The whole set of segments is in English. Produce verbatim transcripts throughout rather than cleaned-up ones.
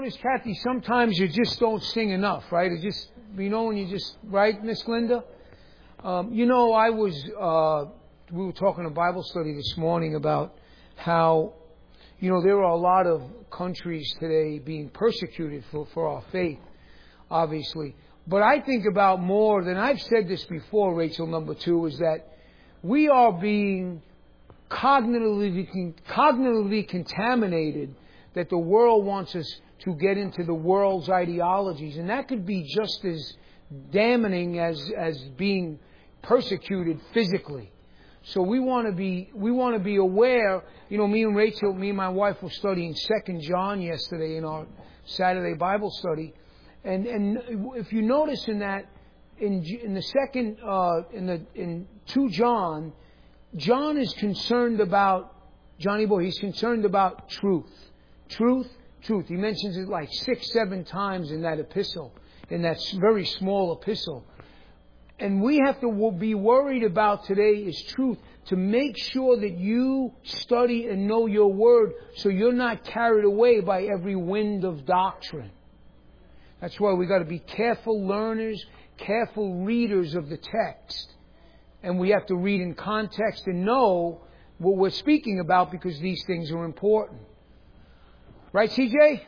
Miss Kathy, sometimes you just don't sing enough, right? It just, you know, when you just, right, Miss Linda? Um, you know, I was, uh, we were talking in Bible study this morning about how, you know, there are a lot of countries today being persecuted for, for our faith, obviously. But I think about more than I've said this before, Rachel, number two, is that we are being cognitively, cognitively contaminated, that the world wants us to get into the world's ideologies. And that could be just as damning as, as being persecuted physically. So we want to be, we want to be aware. You know, me and Rachel, me and my wife were studying Second John yesterday in our Saturday Bible study. And, and if you notice in that, in, in the second, uh, in the, in two John, John is concerned about, Johnny boy, he's concerned about truth. Truth, truth. He mentions it like six, seven times in that epistle, in that very small epistle. And we have to be worried about today is truth, to make sure that you study and know your word so you're not carried away by every wind of doctrine. That's why we got to be careful learners, careful readers of the text. And we have to read in context and know what we're speaking about, because these things are important. Right, C J?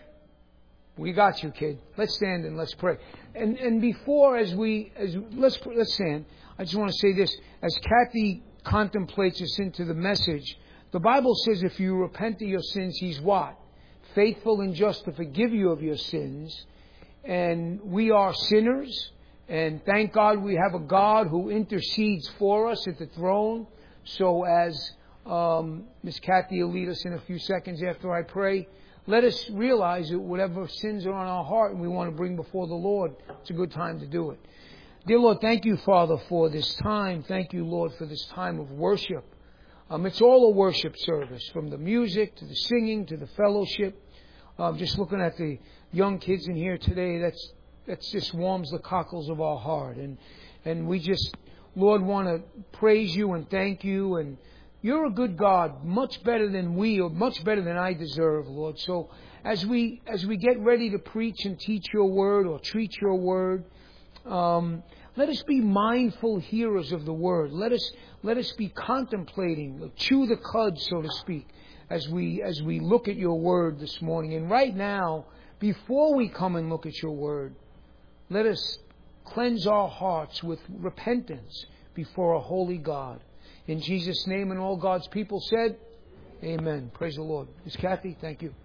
We got you, kid. Let's stand and let's pray. And and before, as we as let's let's stand. I just want to say this: as Kathy contemplates us into the message, the Bible says, if you repent of your sins, He's what? Faithful and just to forgive you of your sins. And we are sinners, and thank God we have a God who intercedes for us at the throne. So as um, Miss Kathy will lead us in a few seconds after I pray, let us realize that whatever sins are on our heart and we want to bring before the Lord, it's a good time to do it. Dear Lord, thank you, Father, for this time. Thank you, Lord, for this time of worship. Um, it's all a worship service, from the music to the singing to the fellowship. Um, just looking at the young kids in here today, that's that's just warms the cockles of our heart. And and we just, Lord, want to praise you and thank you. And you're a good God, much better than we, or much better than I deserve, Lord. So as we as we get ready to preach and teach your word or treat your word, um, let us be mindful hearers of the word. Let us let us be contemplating, chew the cud, so to speak, as we as we look at your word this morning. And right now, before we come and look at your word, let us cleanse our hearts with repentance before a holy God. In Jesus' name, and all God's people said, amen. Praise the Lord. Miss Kathy, thank you.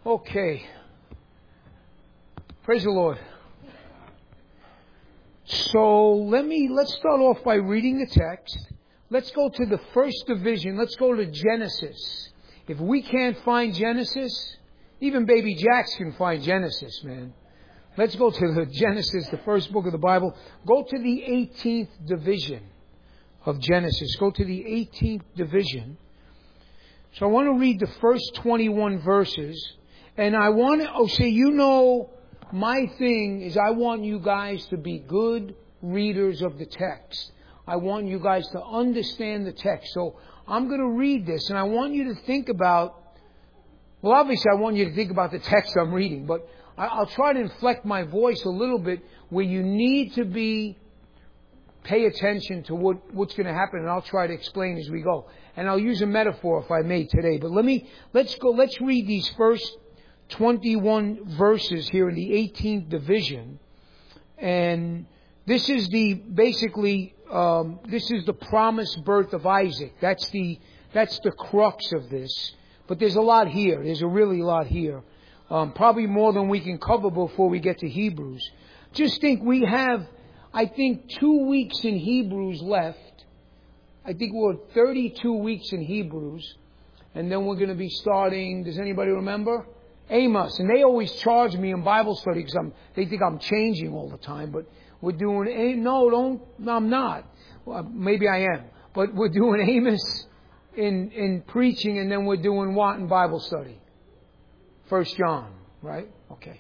Okay. Praise the Lord. So let me, let's start off by reading the text. Let's go to the first division. Let's go to Genesis. If we can't find Genesis, even baby Jacks can find Genesis, man. Let's go to the Genesis, the first book of the Bible. Go to the eighteenth division of Genesis. Go to the eighteenth division. So I want to read the first twenty-one verses. And I want to, oh, say, you know, my thing is I want you guys to be good readers of the text. I want you guys to understand the text. So I'm going to read this, and I want you to think about, well, obviously I want you to think about the text I'm reading, but I'll try to inflect my voice a little bit where you need to be, pay attention to what, what's going to happen, and I'll try to explain as we go. And I'll use a metaphor if I may today. But let me, let's go, let's read these first twenty-one verses here in the eighteenth division. And this is the, basically, um, this is the promised birth of Isaac. That's the, that's the crux of this. But there's a lot here. There's a really lot here. Um, probably more than we can cover before we get to Hebrews. Just think we have, I think, two weeks in Hebrews left. I think we're thirty-two weeks in Hebrews. And then we're going to be starting, does anybody remember? Amos. And they always charge me in Bible study because I'm, they think I'm changing all the time. But we're doing, no, don't, I'm not. Well, maybe I am. But we're doing Amos in, in preaching, and then we're doing what in Bible study? First John, right? Okay.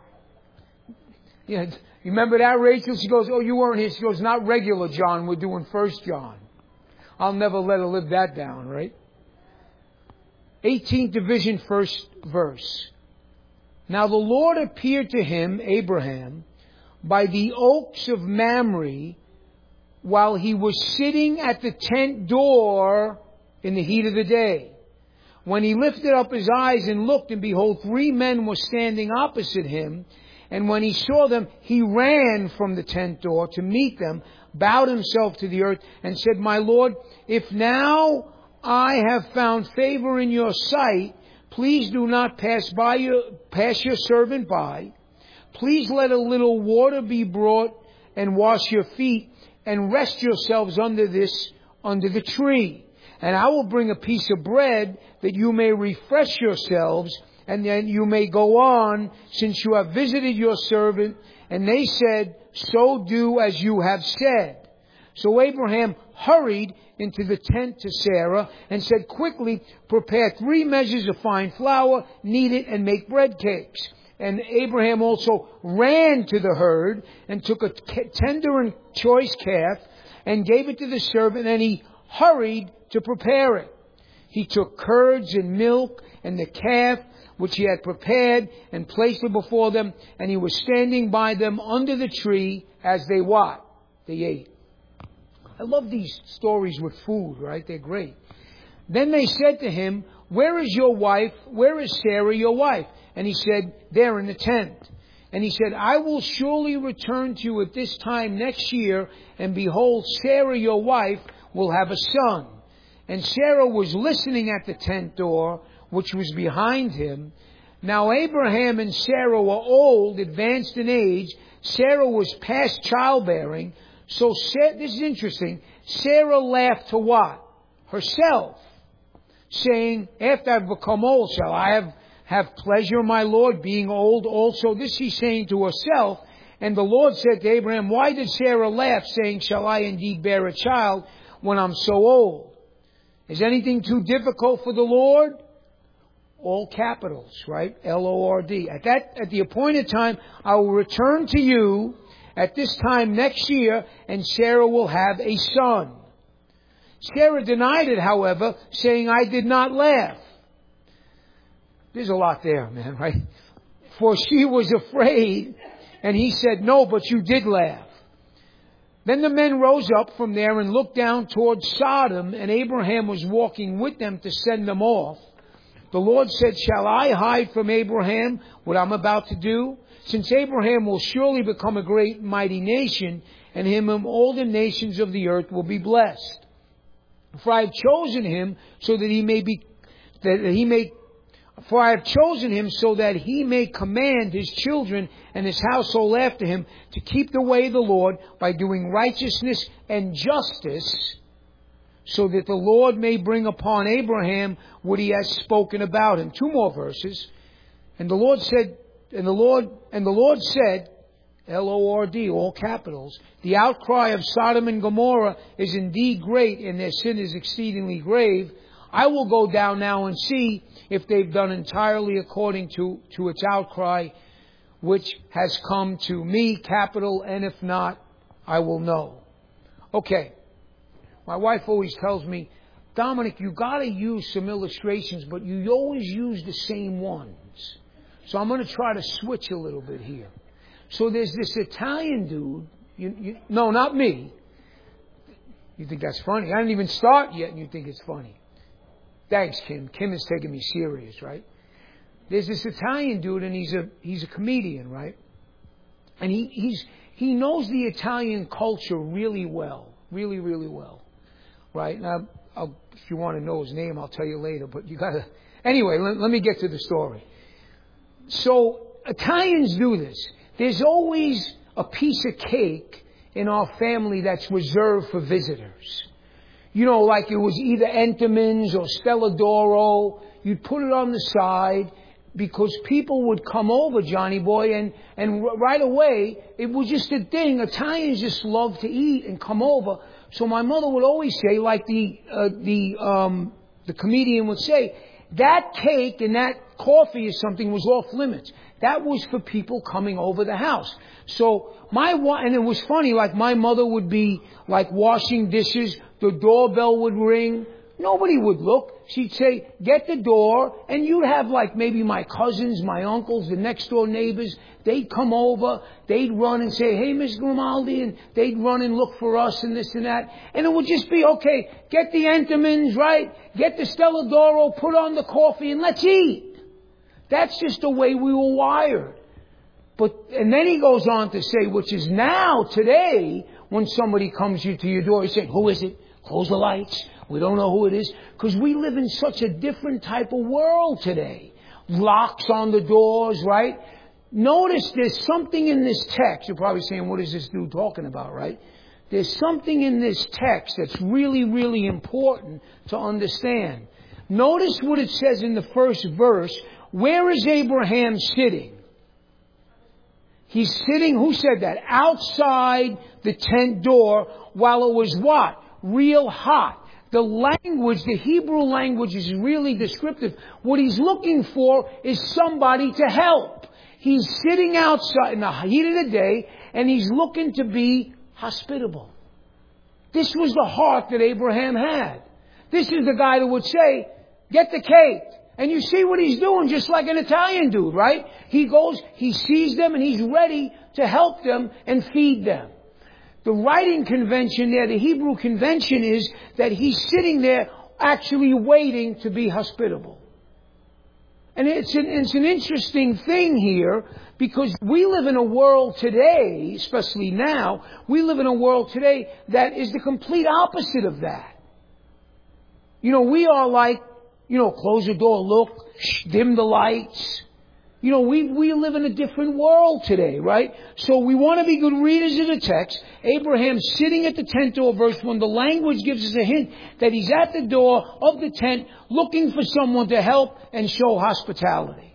Yeah, you remember that, Rachel? She goes, oh, you weren't here. She goes, not regular John. We're doing First John. I'll never let her live that down, right? eighteenth division, first verse. Now the Lord appeared to him, Abraham, by the oaks of Mamre, while he was sitting at the tent door in the heat of the day. When he lifted up his eyes and looked, and behold, three men were standing opposite him. And when he saw them, he ran from the tent door to meet them, bowed himself to the earth, and said, My Lord, if now I have found favor in your sight, please do not pass by your, pass your servant by. Please let a little water be brought and wash your feet, and rest yourselves under this, under the tree. And I will bring a piece of bread that you may refresh yourselves, and then you may go on, since you have visited your servant. And they said, so do as you have said. So Abraham hurried into the tent to Sarah and said, quickly, prepare three measures of fine flour, knead it, and make bread cakes. And Abraham also ran to the herd and took a tender and choice calf and gave it to the servant, and he hurried to prepare it. He took curds and milk and the calf which he had prepared and placed it before them, and he was standing by them under the tree as they what? They ate. I love these stories with food, right? They're great. Then they said to him, where is your wife? Where is Sarah, your wife? And he said, there in the tent. And he said, I will surely return to you at this time next year, and behold, Sarah, your wife, will have a son. And Sarah was listening at the tent door, which was behind him. Now Abraham and Sarah were old, advanced in age. Sarah was past childbearing. So Sarah, this is interesting. Sarah laughed to what? Herself, saying, after I've become old, shall I have, have pleasure, my Lord, being old also? This she's saying to herself. And the Lord said to Abraham, why did Sarah laugh, saying, shall I indeed bear a child when I'm so old? Is anything too difficult for the Lord? All capitals, right? L O R D. At that, at the appointed time, I will return to you at this time next year, and Sarah will have a son. Sarah denied it, however, saying, I did not laugh. There's a lot there, man, right? For she was afraid, and he said, no, but you did laugh. Then the men rose up from there and looked down towards Sodom, and Abraham was walking with them to send them off. The Lord said, shall I hide from Abraham what I'm about to do? Since Abraham will surely become a great mighty nation, and him and all the nations of the earth will be blessed. For I have chosen him so that he may be, that he may, For I have chosen him so that he may command his children and his household after him to keep the way of the Lord by doing righteousness and justice, so that the Lord may bring upon Abraham what he has spoken about him. Two more verses. And the Lord said, and the Lord, and the Lord said, L O R D, all capitals, the outcry of Sodom and Gomorrah is indeed great, and their sin is exceedingly grave. I will go down now and see if they've done entirely according to, to its outcry, which has come to me, capital, and if not, I will know. Okay. My wife always tells me, Dominic, you got to use some illustrations, but you always use the same ones. So I'm going to try to switch a little bit here. So there's this Italian dude. You, you, no, not me. You think that's funny? I didn't even start yet, and you think it's funny. Thanks, Kim. Kim is taking me serious, right? There's this Italian dude, and he's a he's a comedian, right? And he he's he knows the Italian culture really well, really really well, right? Now, I'll, if you want to know his name, I'll tell you later. But you gotta anyway. Let, let me get to the story. So Italians do this. There's always a piece of cake in our family that's reserved for visitors. You know, like it was either Entenmann's or Stella d'Oro. You'd put it on the side because people would come over, Johnny boy, and, and right away, it was just a thing. Italians just love to eat and come over. So my mother would always say, like the, uh, the, um, the comedian would say, that cake and that coffee or something was off limits. That was for people coming over the house. So my, and it was funny, like my mother would be like washing dishes. The doorbell would ring. Nobody would look. She'd say, get the door. And you'd have like maybe my cousins, my uncles, the next door neighbors. They'd come over. They'd run and say, hey, Miss Grimaldi. And they'd run and look for us and this and that. And it would just be, okay, get the Entenmann's, right? Get the Stella d'Oro, put on the coffee, and let's eat. That's just the way we were wired. But, and then he goes on to say, which is now, today, when somebody comes to your door, you say, who is it? Close the lights. We don't know who it is. Because we live in such a different type of world today. Locks on the doors, right? Notice there's something in this text. You're probably saying, what is this dude talking about, right? There's something in this text that's really, really important to understand. Notice what it says in the first verse. Where is Abraham sitting? He's sitting, who said that? Outside the tent door while it was what? Real hot. The language, the Hebrew language is really descriptive. What he's looking for is somebody to help. He's sitting outside in the heat of the day and he's looking to be hospitable. This was the heart that Abraham had. This is the guy that would say, get the cake. And you see what he's doing, just like an Italian dude, right? He goes, he sees them, and he's ready to help them and feed them. The writing convention there, the Hebrew convention is that he's sitting there actually waiting to be hospitable. And it's an, it's an interesting thing here because we live in a world today, especially now, we live in a world today that is the complete opposite of that. You know, we are like, you know, close the door, look, shh, dim the lights. You know, we we live in a different world today, right? So we want to be good readers of the text. Abraham sitting at the tent door, verse one. The language gives us a hint that he's at the door of the tent looking for someone to help and show hospitality.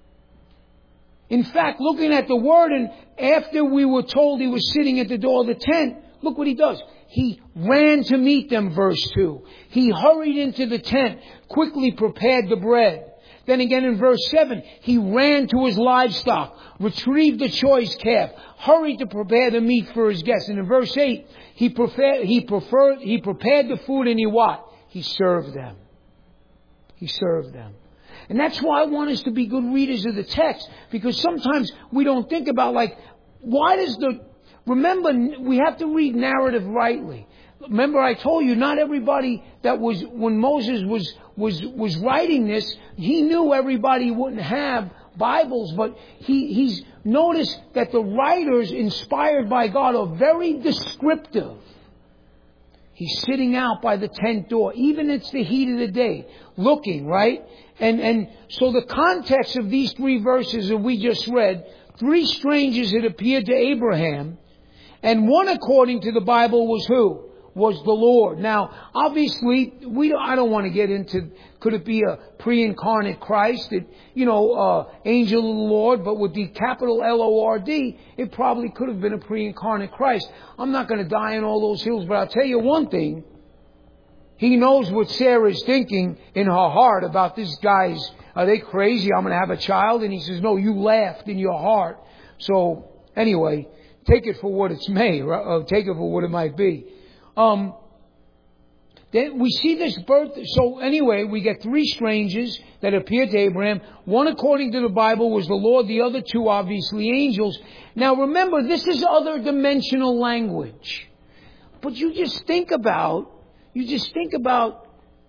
In fact, looking at the word, and after we were told he was sitting at the door of the tent, look what he does. He ran to meet them, verse two. He hurried into the tent, quickly prepared the bread. Then again in verse seven, he ran to his livestock, retrieved the choice calf, hurried to prepare the meat for his guests. And in verse eight, he prepared, he preferred, he prepared the food and he what? He served them. He served them. And that's why I want us to be good readers of the text, because sometimes we don't think about, like, why does the, remember, we have to read narrative rightly. Remember, I told you, not everybody that was, when Moses was, was, was writing this, he knew everybody wouldn't have Bibles, but he, he's noticed that the writers inspired by God are very descriptive. He's sitting out by the tent door, even it's the heat of the day, looking, right? And, and so the context of these three verses that we just read, three strangers had appeared to Abraham, and one, according to the Bible, was who? Was the Lord. Now, obviously, we don't, I don't want to get into, could it be a pre-incarnate Christ, that, you know, uh, angel of the Lord, but with the capital L O R D, it probably could have been a pre-incarnate Christ. I'm not going to die on all those hills, but I'll tell you one thing. He knows what Sarah's thinking in her heart about this guy's, are they crazy? I'm going to have a child? And he says, no, you laughed in your heart. So, anyway, take it for what it's may, or take it for what it might be. Um, then we see this birth. So anyway, we get three strangers that appeared to Abraham. One, according to the Bible, was the Lord. The other two, obviously, angels. Now remember, this is other dimensional language. But you just think about, you just think about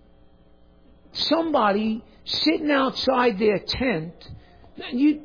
somebody sitting outside their tent. You,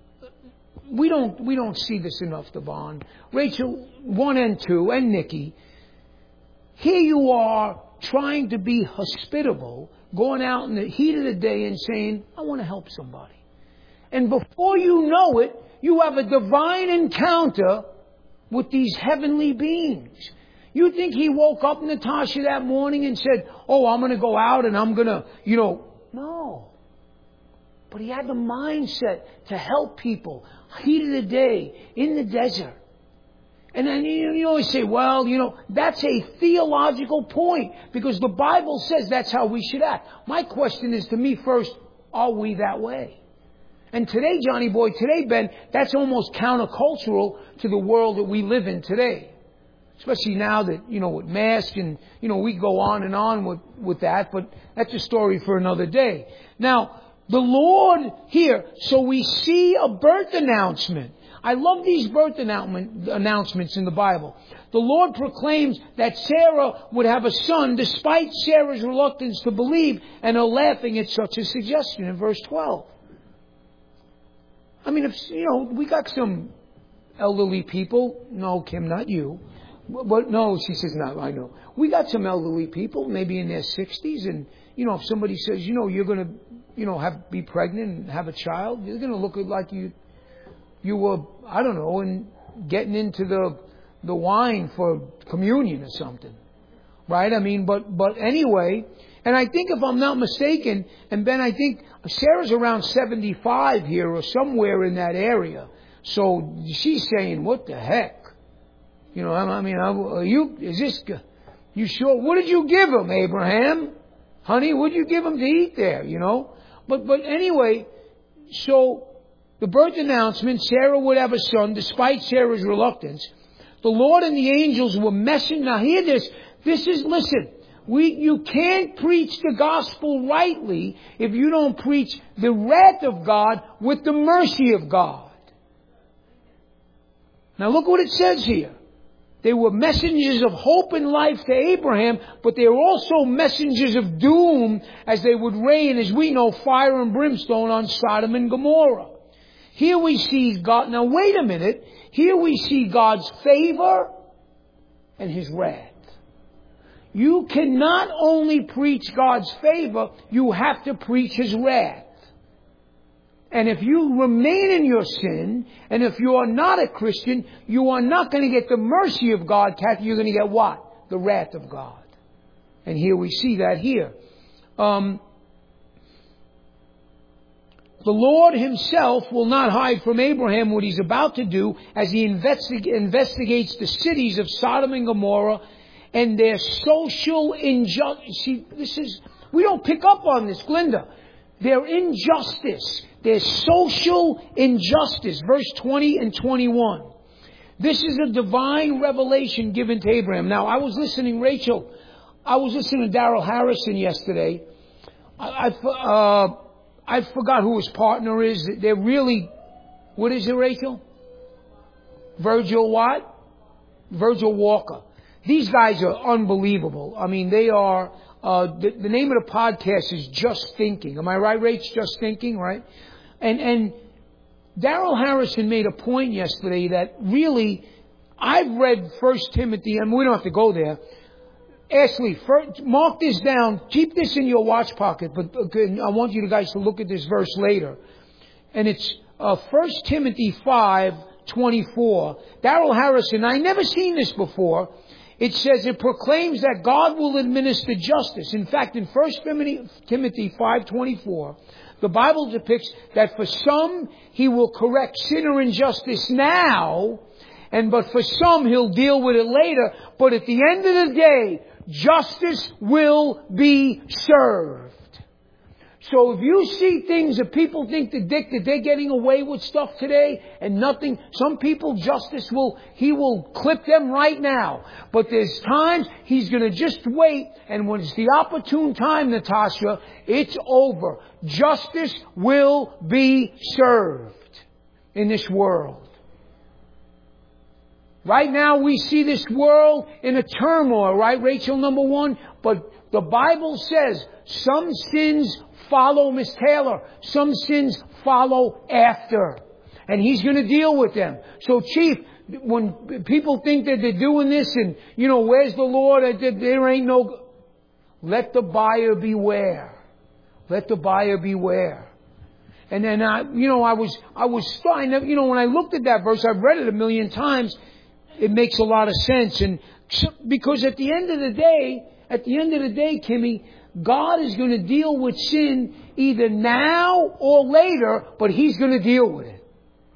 we don't, we don't see this enough, Devon. Rachel, one and two, and Nikki. Here you are trying to be hospitable, going out in the heat of the day and saying, I want to help somebody. And before you know it, you have a divine encounter with these heavenly beings. You think he woke up, Natasha, that morning and said, oh, I'm going to go out and I'm going to, you know, no. But he had the mindset to help people, heat of the day, in the desert. And then you always say, well, you know, that's a theological point because the Bible says that's how we should act. My question is to me first, are we that way? And today, Johnny Boy, today, Ben, that's almost countercultural to the world that we live in today. Especially now that, you know, with masks and, you know, we go on and on with, with that, but that's a story for another day. Now, the Lord here, so we see a birth announcement. I love these birth announcements in the Bible. The Lord proclaims that Sarah would have a son despite Sarah's reluctance to believe and her laughing at such a suggestion in verse twelve. I mean, if, you know, we got some elderly people. No, Kim, not you. But no, she says, no, I know. We got some elderly people, maybe in their sixties. And, you know, if somebody says, you know, you're going to, you know, have be pregnant and have a child, you're going to look like you... You were, I don't know, and getting into the the wine for communion or something, right? I mean, but but anyway, and I think if I'm not mistaken, and Ben, I think Sarah's around seventy-five here or somewhere in that area. So she's saying, "What the heck?" You know, I mean, are you is this? You sure? What did you give him, Abraham? Honey, what did you give him to eat there? You know, but but anyway, so. The birth announcement, Sarah would have a son despite Sarah's reluctance. The Lord and the angels were messing. Now hear this. This is, listen, we, you can't preach the gospel rightly if you don't preach the wrath of God with the mercy of God. Now look what it says here. They were messengers of hope and life to Abraham, but they were also messengers of doom as they would rain, as we know, fire and brimstone on Sodom and Gomorrah. Here we see God. Now wait a minute. Here we see God's favor and His wrath. You cannot only preach God's favor, you have to preach His wrath. And if you remain in your sin, and if you are not a Christian, you are not going to get the mercy of God, Kathy. You're going to get what? The wrath of God. And here we see that here. Um... The Lord Himself will not hide from Abraham what He's about to do as He investig- investigates the cities of Sodom and Gomorrah and their social injustice. See, this is, we don't pick up on this, Glinda. Their injustice, their social injustice. Verse twenty and twenty-one. This is a divine revelation given to Abraham. Now, I was listening, Rachel, I was listening to Darrell Harrison yesterday. I, I uh, I forgot who his partner is. They're really, what is it, Rachel? Virgil what? Virgil Walker. These guys are unbelievable. I mean, they are, uh, the, the name of the podcast is Just Thinking. Am I right, Rach? Just Thinking, right? And, and Darrell Harrison made a point yesterday that really, I've read First Timothy, and we don't have to go there. Ashley, first, mark this down. Keep this in your watch pocket, but I want you guys to look at this verse later. And it's uh, First Timothy five twenty-four. Darrell Harrison, I never seen this before. It says it proclaims that God will administer justice. In fact, in First Timothy five twenty-four, the Bible depicts that for some He will correct sin or injustice now, and but for some He'll deal with it later. But at the end of the day, justice will be served. So if you see things that people think that Dick, that they're getting away with stuff today and nothing, some people, justice will, He will clip them right now. But there's times He's going to just wait, and when it's the opportune time, Natasha, it's over. Justice will be served in this world. Right now we see this world in a turmoil, right, Rachel, number one? But the Bible says some sins follow, Miss Taylor, some sins follow after. And He's going to deal with them. So, Chief, when people think that they're doing this and, you know, where's the Lord? There ain't no... Let the buyer beware. Let the buyer beware. And then, I, you know, I was, I was starting, you know, when I looked at that verse, I've read it a million times. It makes a lot of sense. And because at the end of the day, at the end of the day, Kimmy, God is going to deal with sin either now or later, but He's going to deal with it.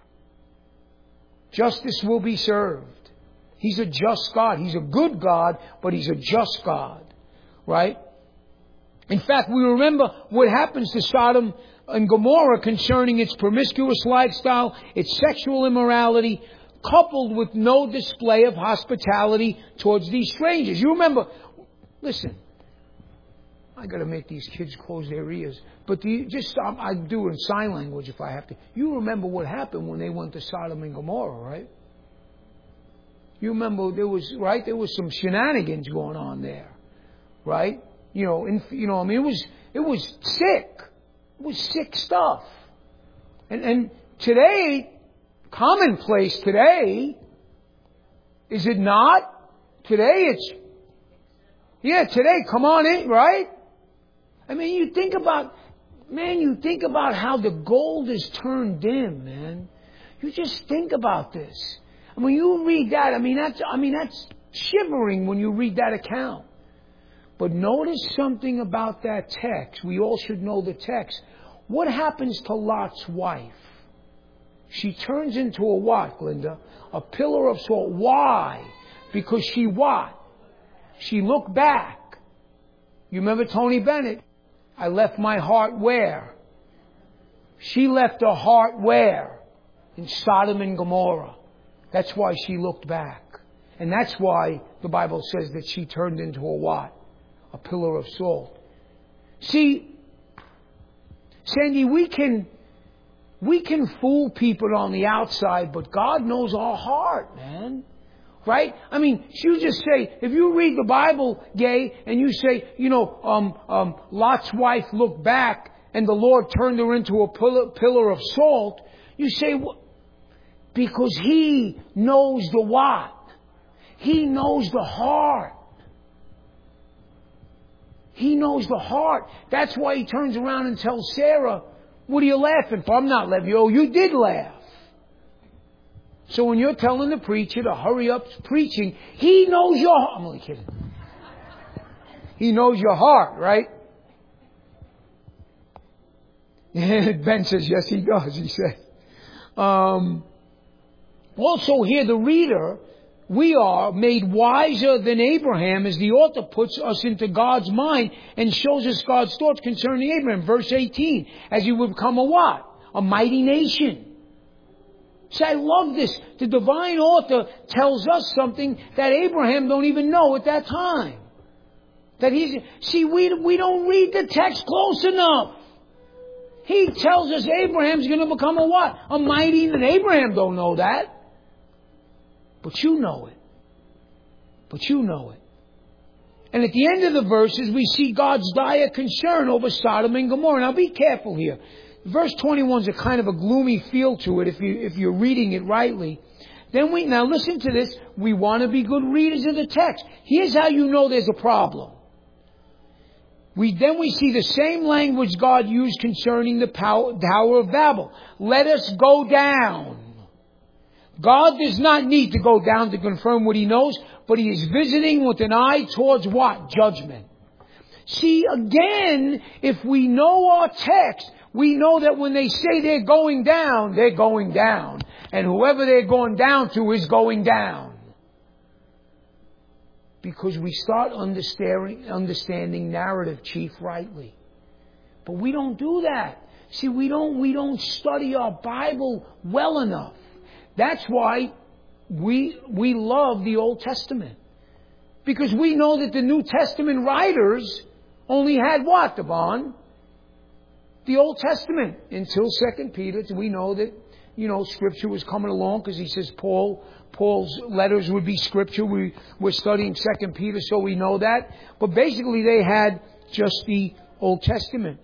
Justice will be served. He's a just God. He's a good God, but He's a just God. Right? In fact, we remember what happens to Sodom and Gomorrah concerning its promiscuous lifestyle, its sexual immorality, coupled with no display of hospitality towards these strangers. You remember, listen, I got to make these kids close their ears. But do you, just um, I do it in sign language if I have to. You remember what happened when they went to Sodom and Gomorrah, right? You remember there was right there was some shenanigans going on there, right? You know, in, you know, I mean, it was it was sick. It was sick stuff. And and today, commonplace today, is it not? Today it's yeah. Today, come on in, right? I mean, you think about, man, you think about how the gold is turned dim, man. You just think about this. And when you read that, I mean, that's, I mean, that's shivering when you read that account. But notice something about that text. We all should know the text. What happens to Lot's wife? She turns into a what, Linda? A pillar of salt. Why? Because she what? She looked back. You remember Tony Bennett? I left my heart where? She left her heart where? In Sodom and Gomorrah. That's why she looked back. And that's why the Bible says that she turned into a what? A pillar of salt. See, Sandy, we can, we can fool people on the outside, but God knows our heart, man. Right? I mean, you just say, if you read the Bible, Gay, and you say, you know, um, um, Lot's wife looked back and the Lord turned her into a pillar, pillar of salt, you say, well, because He knows the what? He knows the heart. He knows the heart. That's why He turns around and tells Sarah, what are you laughing for? I'm not laughing. Oh, you did laugh. So when you're telling the preacher to hurry up preaching, He knows your heart. I'm only kidding. He knows your heart, right? Ben says, yes, He does, he said. Um, also here, the reader, we are made wiser than Abraham, as the author puts us into God's mind and shows us God's thoughts concerning Abraham. Verse eighteen, as you would become a what? A mighty nation. See, I love this. The divine author tells us something that Abraham don't even know at that time. That he's, see, we, we don't read the text close enough. He tells us Abraham's going to become a what? A mighty, and Abraham don't know that. But you know it. But you know it. And at the end of the verses, we see God's dire concern over Sodom and Gomorrah. Now be careful here. Verse twenty-one is a kind of a gloomy feel to it if you if you're reading it rightly. Then we, now listen to this, we want to be good readers of the text. Here's how you know there's a problem. We, then we see the same language God used concerning the power, Tower of Babel. Let us go down. God does not need to go down to confirm what He knows, but He is visiting with an eye towards what? Judgment. See, again, if we know our text, we know that when they say they're going down, they're going down. And whoever they're going down to is going down. Because we start understanding, understanding narrative, Chief, rightly. But we don't do that. See, we don't, we don't study our Bible well enough. That's why we, we love the Old Testament. Because we know that the New Testament writers only had what, Devon? The Old Testament. Until Second Peter, we know that, you know, Scripture was coming along because he says Paul, Paul's letters would be Scripture. We, we're studying Second Peter, so we know that. But basically they had just the Old Testament.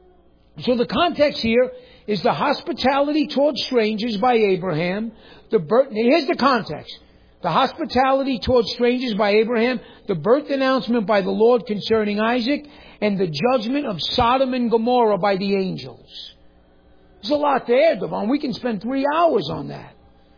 So the context here is the hospitality towards strangers by Abraham. The birth, here's the context. The hospitality towards strangers by Abraham, the birth announcement by the Lord concerning Isaac, and the judgment of Sodom and Gomorrah by the angels. There's a lot there, Devon. We can spend three hours on that.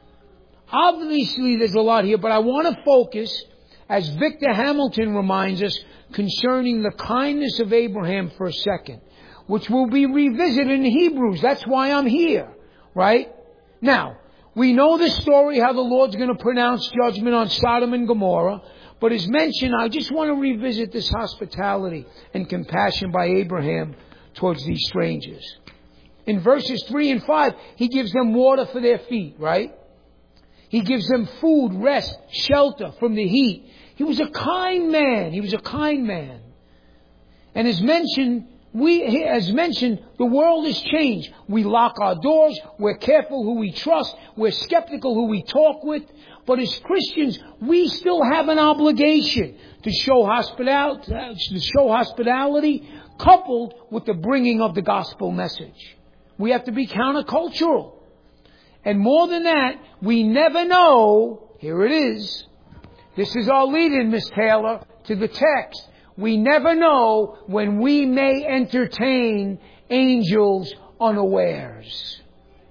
Obviously, there's a lot here, but I want to focus, as Victor Hamilton reminds us, concerning the kindness of Abraham for a second, which will be revisited in Hebrews. That's why I'm here, right? Now, we know the story, how the Lord's going to pronounce judgment on Sodom and Gomorrah. But as mentioned, I just want to revisit this hospitality and compassion by Abraham towards these strangers. In verses three and five, he gives them water for their feet, right? He gives them food, rest, shelter from the heat. He was a kind man. He was a kind man. And as mentioned, we, as mentioned, the world has changed. We lock our doors. We're careful who we trust. We're skeptical who we talk with. But as Christians, we still have an obligation to show hospitality, to show hospitality coupled with the bringing of the gospel message. We have to be countercultural. And more than that, we never know, here it is. This is our lead-in, Miss Taylor, to the text. We never know when we may entertain angels unawares.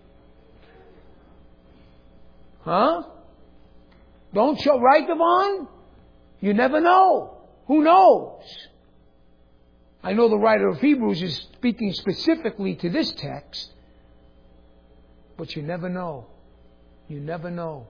Huh? Don't show, right, Devon? You never know. Who knows? I know the writer of Hebrews is speaking specifically to this text, but you never know. You never know.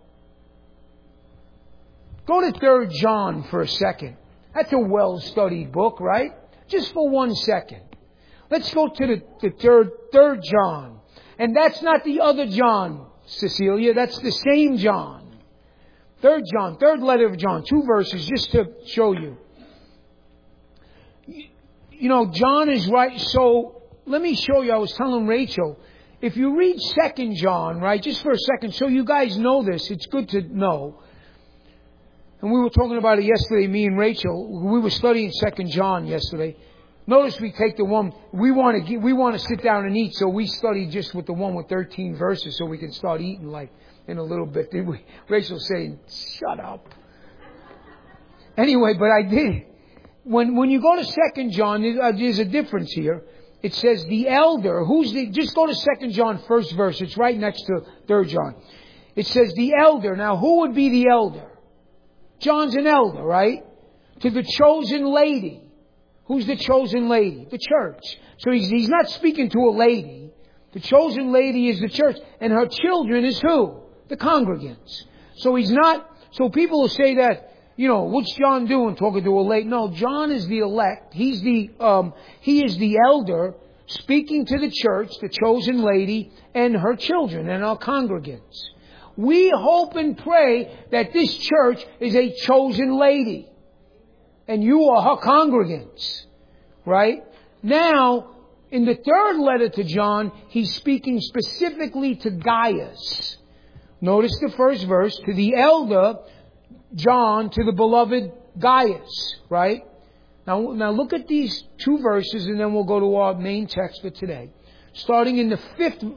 Go to Third John for a second. That's a well-studied book, right? Just for one second. Let's go to the, the third, third John. And that's not the other John, Cecilia. That's the same John. Third John, third letter of John. Two verses just to show you. You know, John is right. So let me show you. I was telling Rachel, if you read Second John, right, just for a second, so you guys know this. It's good to know. And we were talking about it yesterday, me and Rachel. We were studying Second John yesterday. Notice we take the one, we want to get, we want to sit down and eat, so we study just with the one with thirteen verses so we can start eating like in a little bit. Did we? Rachel's saying, shut up. Anyway, but I did. When, when you go to Second John, there's a difference here. It says the elder, who's the, just go to Second John, first verse. It's right next to Third John. It says the elder. Now, who would be the elder? John's an elder, right? To the chosen lady. Who's the chosen lady? The church. So he's, he's not speaking to a lady. The chosen lady is the church. And her children is who? The congregants. So he's not, so people will say that, you know, what's John doing talking to a lady? No, John is the elect. He's the, um, he is the elder speaking to the church, the chosen lady, and her children and our congregants. We hope and pray that this church is a chosen lady. And you are her congregants. Right? Now, in the third letter to John, he's speaking specifically to Gaius. Notice the first verse. To the elder, John, to the beloved Gaius. Right? Now, now look at these two verses and then we'll go to our main text for today. Starting in the fifth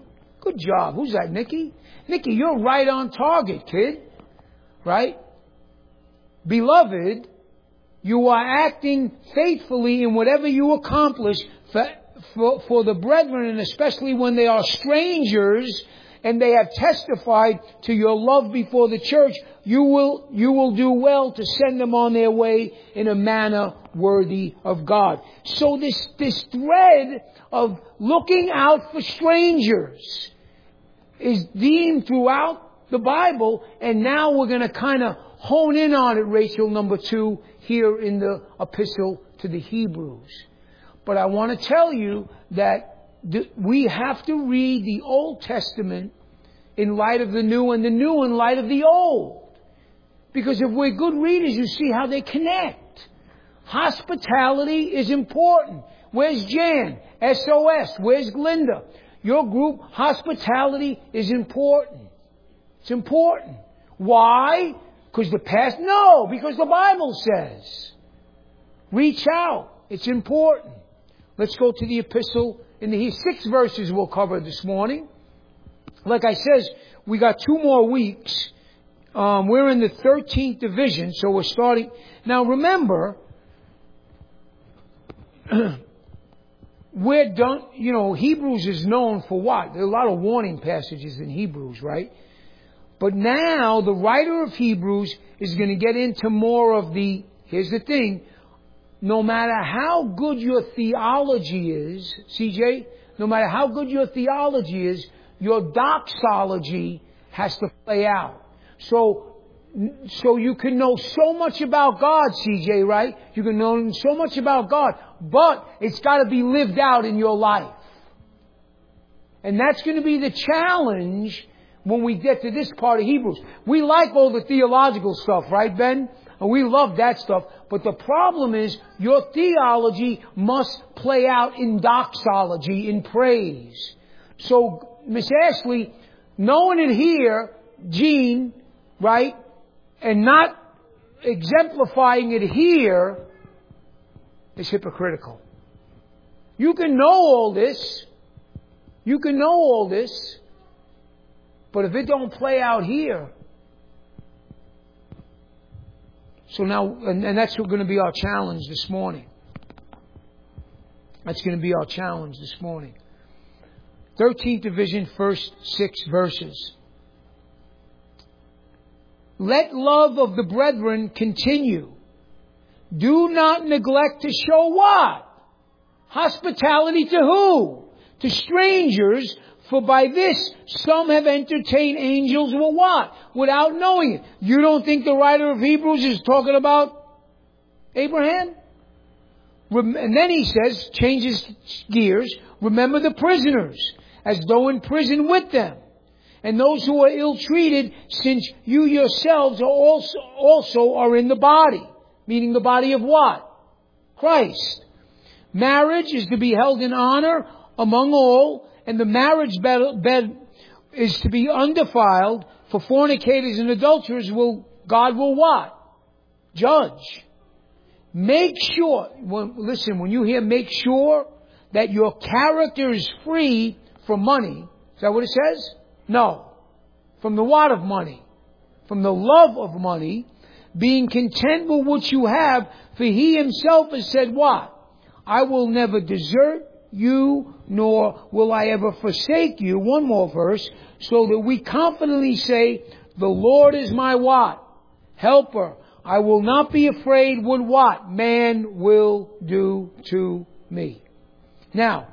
Good job. Who's that, Nikki? Nikki, you're right on target, kid. Right? Beloved, you are acting faithfully in whatever you accomplish for, for, for the brethren, and especially when they are strangers and they have testified to your love before the church, you will, you will do well to send them on their way in a manner worthy of God. So this, this thread of looking out for strangers is deemed throughout the Bible, and now we're going to kind of hone in on it, Rachel, number two, here in the epistle to the Hebrews. But I want to tell you that we have to read the Old Testament in light of the New and the New in light of the Old. Because if we're good readers, you see how they connect. Hospitality is important. Where's Jan? S O S. Where's Glinda? Your group, hospitality is important. It's important. Why? Because the past? No, because the Bible says. Reach out. It's important. Let's go to the epistle. In the six verses we'll cover this morning. Like I says, we got two more weeks. Um, we're in the thirteenth division, so we're starting. Now remember, we're done, you know, Hebrews is known for what? There are a lot of warning passages in Hebrews, right? But now the writer of Hebrews is going to get into more of the, here's the thing, no matter how good your theology is, C J, no matter how good your theology is, your doxology has to play out. So, so you can know so much about God, C J, right? You can know so much about God, but it's got to be lived out in your life. And that's going to be the challenge when we get to this part of Hebrews. We like all the theological stuff, right, Ben? And we love that stuff. But the problem is your theology must play out in doxology, in praise. So, Miss Ashley, knowing it here, Gene, right, and not exemplifying it here is hypocritical. You can know all this. You can know all this. But if it don't play out here, so now, and, and that's going to be our challenge this morning. That's going to be our challenge this morning. thirteenth division, first six verses. Let love of the brethren continue. Do not neglect to show what? Hospitality to who? To strangers. For by this, some have entertained angels with what? Without knowing it. You don't think the writer of Hebrews is talking about Abraham? And then he says, changes gears, remember the prisoners, as though in prison with them. And those who are ill-treated, since you yourselves are also, also are in the body. Meaning the body of what? Christ. Marriage is to be held in honor among all, and the marriage bed, bed is to be undefiled, for fornicators and adulterers will, God will what? Judge. Make sure, when, listen, when you hear make sure that your character is free from money, is that what it says? No. From the what of money? From the love of money, being content with what you have, for he himself has said what? I will never desert you, nor will I ever forsake you. One more verse, so that we confidently say, the Lord is my what? Helper. I will not be afraid what what man will do to me. Now,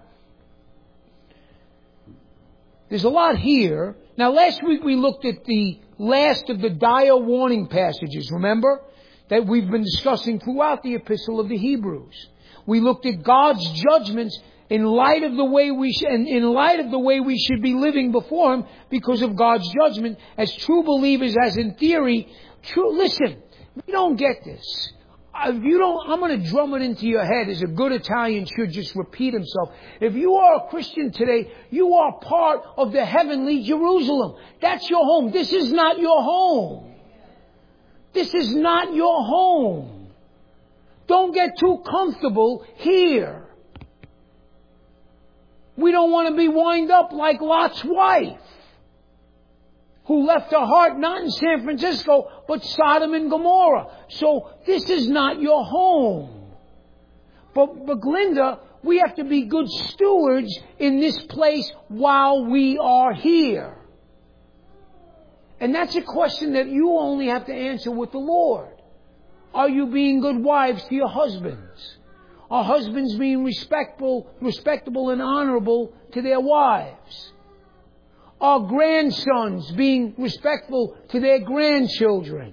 there's a lot here. Now, last week we looked at the last of the dire warning passages, remember? That we've been discussing throughout the epistle of the Hebrews. We looked at God's judgments in light of the way we sh- and in light of the way we should be living before Him because of God's judgment as true believers, as in theory, true. Listen, we don't get this. If you don't, I'm going to drum it into your head as a good Italian should just repeat himself. If you are a Christian today, you are part of the heavenly Jerusalem. That's your home. This is not your home. This is not your home. Don't get too comfortable here. We don't want to be wind up like Lot's wife, who left her heart not in San Francisco, but Sodom and Gomorrah. So this is not your home. But, but Glenda, we have to be good stewards in this place while we are here. And that's a question that you only have to answer with the Lord. Are you being good wives to your husbands? Are husbands being respectful, respectable and honorable to their wives? Are grandsons being respectful to their grandchildren?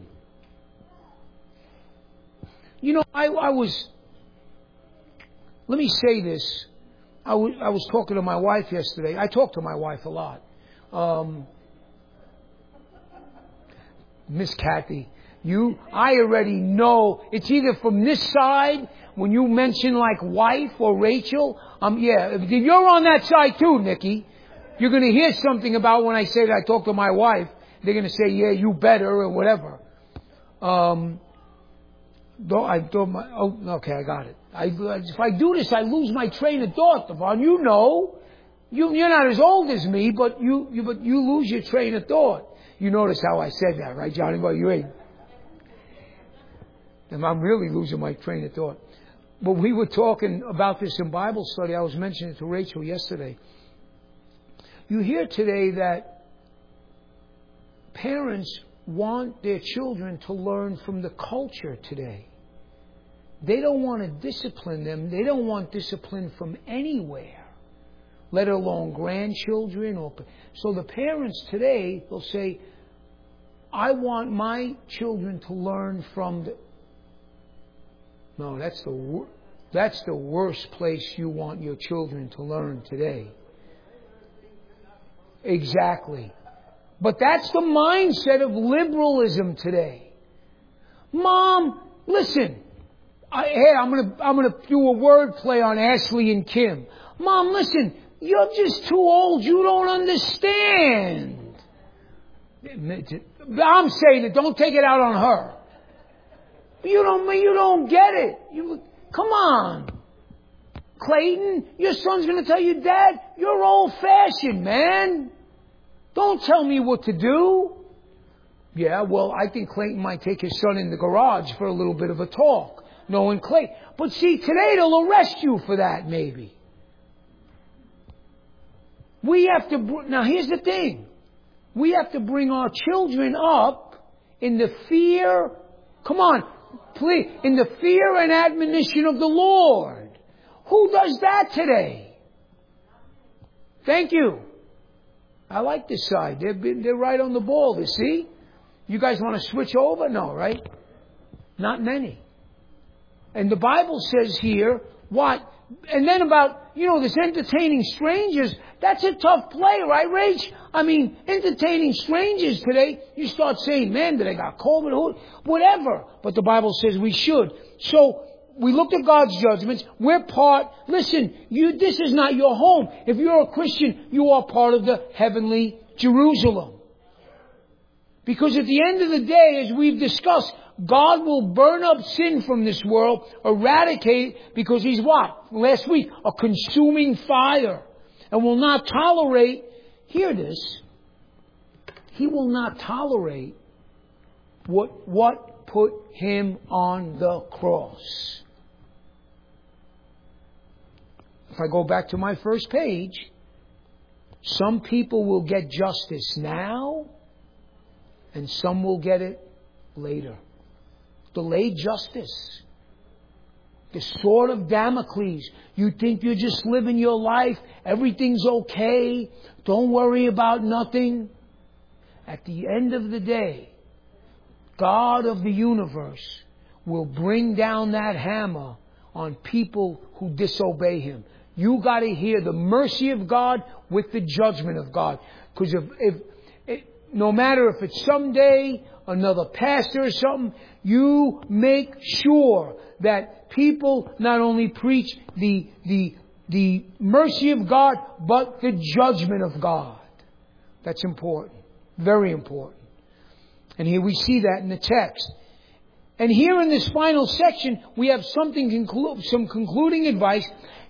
You know, I, I was, let me say this. I, w- I was talking to my wife yesterday. I talk to my wife a lot. Um, Miss Kathy, you, I already know it's either from this side when you mention like wife or Rachel. Um, yeah, if you're on that side too, Nikki. You're going to hear something about when I say that I talk to my wife. They're going to say, yeah, you better or whatever. Um, don't, I don't, my, oh, okay, I got it. I, if I do this, I lose my train of thought, Devon. You know, you, you're not as old as me, but you, you, but you lose your train of thought. You notice how I said that, right, Johnny? Well, you ain't. And I'm really losing my train of thought. But we were talking about this in Bible study. I was mentioning it to Rachel yesterday. You hear today that parents want their children to learn from the culture today. They don't want to discipline them. They don't want discipline from anywhere, let alone grandchildren. Or so the parents today will say, I want my children to learn from the... No, that's the wor- that's the worst place you want your children to learn today. Exactly. But that's the mindset of liberalism today. Mom, listen. I, hey, I'm gonna I'm gonna do a word play on Ashley and Kim. Mom, listen. You're just too old. You don't understand. I'm saying it. Don't take it out on her. You don't. You don't get it. You come on, Clayton. Your son's gonna tell you, Dad, you're old-fashioned, man. Don't tell me what to do. Yeah, well, I think Clayton might take his son in the garage for a little bit of a talk, knowing Clayton. But see, today they'll arrest you for that, maybe. We have to, now here's the thing. We have to bring our children up in the fear, come on, please, in the fear and admonition of the Lord. Who does that today? Thank you. I like this side. They're, they're right on the ball, you see? You guys want to switch over? No, right? Not many. And the Bible says here, what? And then about, you know, this entertaining strangers, that's a tough play, right, Rach? I mean, entertaining strangers today, you start saying, man, do they got COVID? Whatever. But the Bible says we should. So, we look at God's judgments. We're part, listen, you, this is not your home. If you're a Christian, you are part of the heavenly Jerusalem. Because at the end of the day, as we've discussed, God will burn up sin from this world, eradicate it, because He's what? Last week, a consuming fire. And will not tolerate, hear this, He will not tolerate what, what put Him on the cross. If I go back to my first page, some people will get justice now, and some will get it later. Delayed justice. The sword of Damocles. You think you're just living your life, everything's okay, don't worry about nothing. At the end of the day, God of the universe will bring down that hammer on people who disobey Him. You got to hear the mercy of God with the judgment of God. Because if, if, if, no matter if it's someday, another pastor or something, you make sure that people not only preach the, the, the mercy of God, but the judgment of God. That's important. Very important. And here we see that in the text. And here in this final section, we have something, conclu- some concluding advice.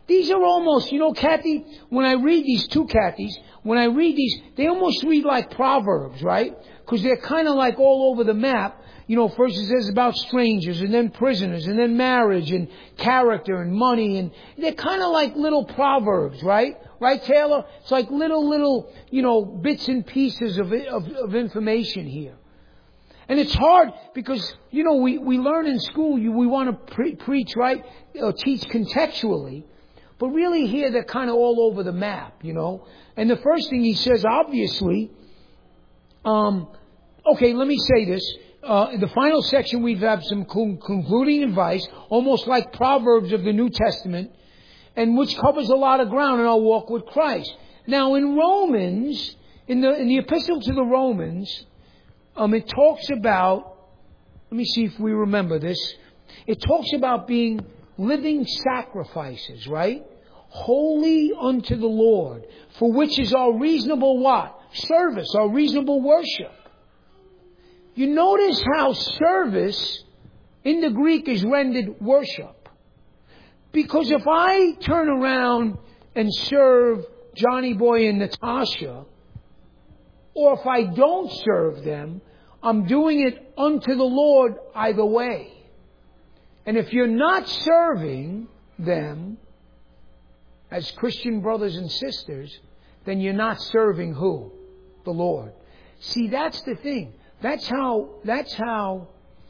These are almost, you know, Kathy, when I read these two Kathys, when I read these, they almost read like Proverbs, right? Because they're kind of like all over the map. You know, first it says about strangers, and then prisoners, and then marriage, and character, and money, and they're kind of like little Proverbs, right? Right, Taylor? It's like little, little, you know, bits and pieces of, of, of information here. And it's hard because, you know, we, we learn in school, you, we want to pre- preach, right, or teach contextually. But really here they're kind of all over the map, you know. And the first thing he says, obviously, um, okay, let me say this. Uh, in the final section we have some con- concluding advice, almost like Proverbs of the New Testament, and which covers a lot of ground in our walk with Christ. Now in Romans, in the, in the epistle to the Romans, Um, it talks about, let me see if we remember this. It talks about being living sacrifices, right? Holy unto the Lord, for which is our reasonable what? Service, our reasonable worship. You notice how service in the Greek is rendered worship. Because if I turn around and serve Johnny Boy and Natasha, or if I don't serve them, I'm doing it unto the Lord either way. And if you're not serving them as Christian brothers and sisters, then you're not serving who? The Lord. See, that's the thing. That's how, that's how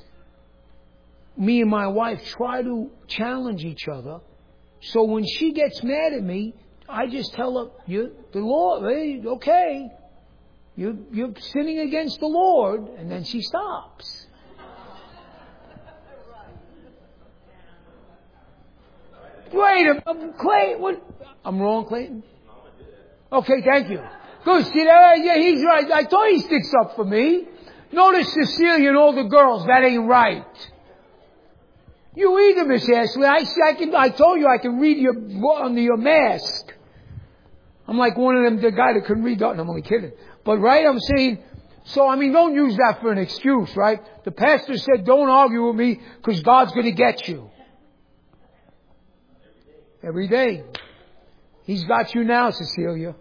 me and my wife try to challenge each other. So when she gets mad at me, I just tell her, you, the Lord, hey, okay. You, you're sinning against the Lord, and then she stops. Wait a minute, Clayton. What? I'm wrong, Clayton? Okay, thank you. Good. See that? Yeah, he's right. I thought he sticks up for me. Notice Cecilia and all the girls. That ain't right. You either, Miss Ashley. I, I, can, I told you I can read your under your mask. I'm like one of them, the guy that couldn't read. No, I'm only kidding. But right, I'm saying, so I mean, don't use that for an excuse, right? The pastor said, don't argue with me because God's going to get you. Every day. He's got you now, Cecilia.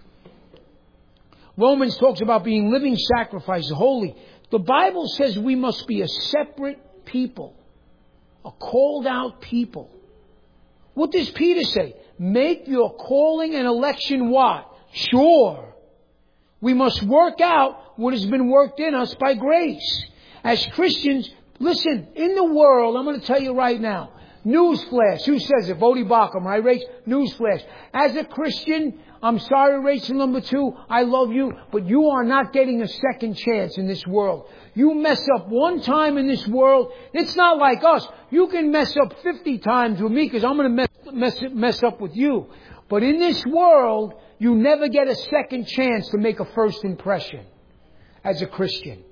Romans talks about being living sacrifices, holy. The Bible says we must be a separate people, a called out people. What does Peter say? Make your calling and election what? Sure. We must work out what has been worked in us by grace. As Christians, listen, in the world, I'm going to tell you right now, newsflash, who says it? Vody Bacham, right, Rach? Newsflash. As a Christian, I'm sorry, Rachel number two, I love you, but you are not getting a second chance in this world. You mess up one time in this world, it's not like us. You can mess up fifty times with me because I'm going to mess, mess, mess up with you. But in this world, you never get a second chance to make a first impression as a Christian.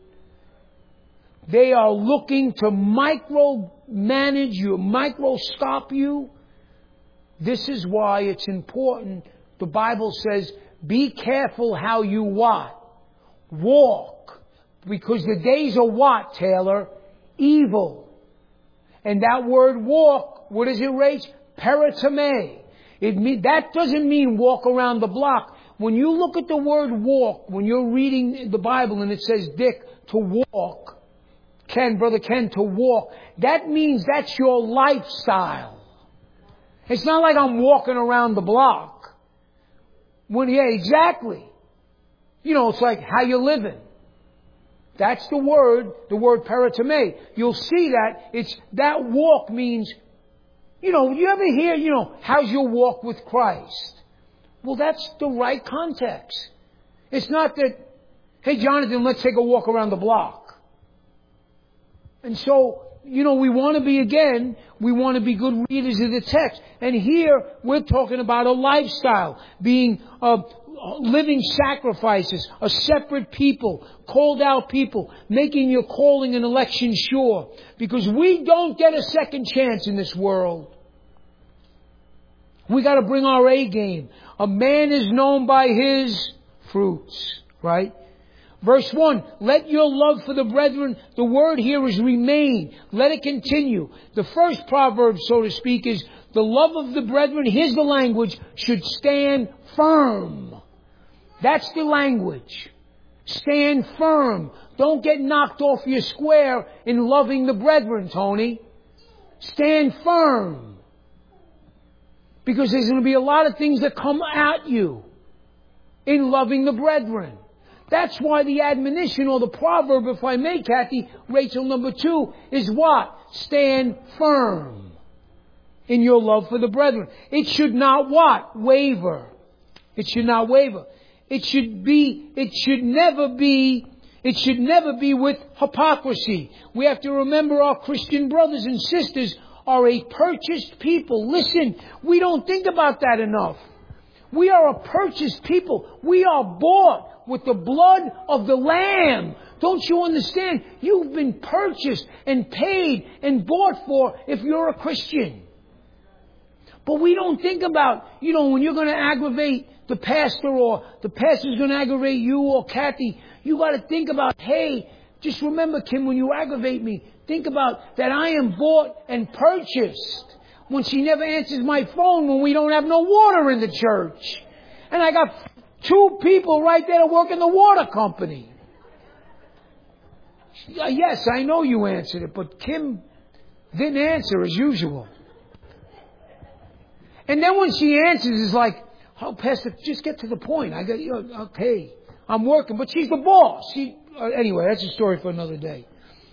They are looking to micromanage you, microscope you. This is why it's important. The Bible says, be careful how you what? Walk. Because the days are what, Taylor? Evil. And that word walk, what does it rate? Peritome. It mean, that doesn't mean walk around the block. When you look at the word walk, when you're reading the Bible and it says, Dick, to walk, Ken, Brother Ken, to walk, that means that's your lifestyle. It's not like I'm walking around the block. When, yeah, exactly. You know, it's like how you're living. That's the word, the word peritome. You'll see that it's, that walk means, you know, you ever hear, you know, how's your walk with Christ? Well, that's the right context. It's not that, hey, Jonathan, let's take a walk around the block. And so, you know, we want to be, again, we want to be good readers of the text. And here, we're talking about a lifestyle, being uh, living sacrifices, a separate people, called out people, making your calling and election sure. Because we don't get a second chance in this world. We got to bring our A game. A man is known by his fruits, right? Verse one, let your love for the brethren, the word here is remain. Let it continue. The first proverb, so to speak, is The love of the brethren, here's the language, should stand firm. That's the language. Stand firm. Don't get knocked off your square in loving the brethren, Tony. Stand firm. Because there's going to be a lot of things that come at you in loving the brethren. That's why the admonition or the proverb, if I may, Kathy, Rachel, number two, is what? Stand firm in your love for the brethren. It should not what? Waver. It should not waver. It should be, it should never be, it should never be with hypocrisy. We have to remember our Christian brothers and sisters are a purchased people. Listen, we don't think about that enough. We are a purchased people. We are bought with the blood of the Lamb. Don't you understand? You've been purchased and paid and bought for if you're a Christian. But we don't think about, you know, when you're going to aggravate the pastor or the pastor's going to aggravate you or Kathy, you got to think about, hey, just remember, Kim, when you aggravate me, think about that I am bought and purchased. When she never answers my phone when we don't have no water in the church. And I got two people right there that work in the water company. Yes, I know you answered it, but Kim didn't answer as usual. And then when she answers, it's like, oh, Pastor, just get to the point. I got, you know, okay, I'm working, but she's the boss. She, uh, anyway, that's a story for another day.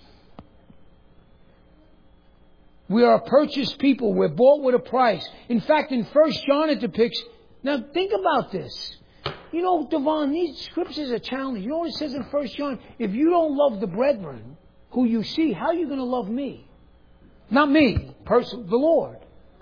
We are a purchased people. We're bought with a price. In fact, in First John it depicts... Now, think about this. You know, Devon, these scriptures are challenging. You know what it says in First John? If you don't love the brethren who you see, how are you going to love me? Not me, person, the Lord.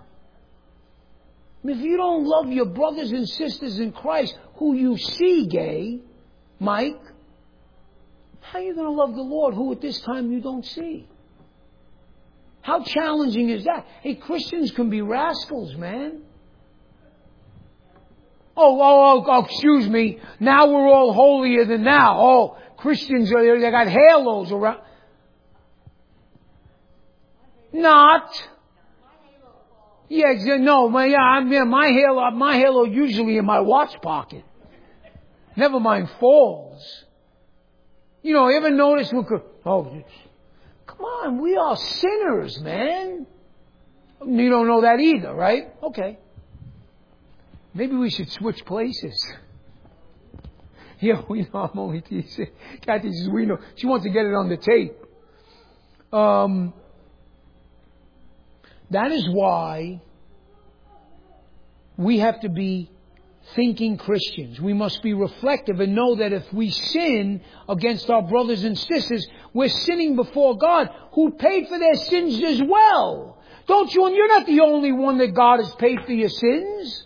If you don't love your brothers and sisters in Christ who you see, gay, Mike, how are you going to love the Lord who at this time you don't see? How challenging is that? Hey, Christians can be rascals, man. Oh, oh, oh, excuse me. Now we're all holier than thou. Oh, Christians are there. They got halos around. Not. Yeah, no, my, yeah, I'm, yeah, my halo, my halo usually in my watch pocket. Never mind falls. You know, you ever notice when, oh, come on, we are sinners, man. You don't know that either, right? Okay. Maybe we should switch places. Yeah, we know I'm only teasing. Kathy says we know. She wants to get it on the tape. Um, that is why we have to be thinking Christians. We must be reflective and know that if we sin against our brothers and sisters, we're sinning before God, who paid for their sins as well. Don't you? And you're not the only one that God has paid for your sins.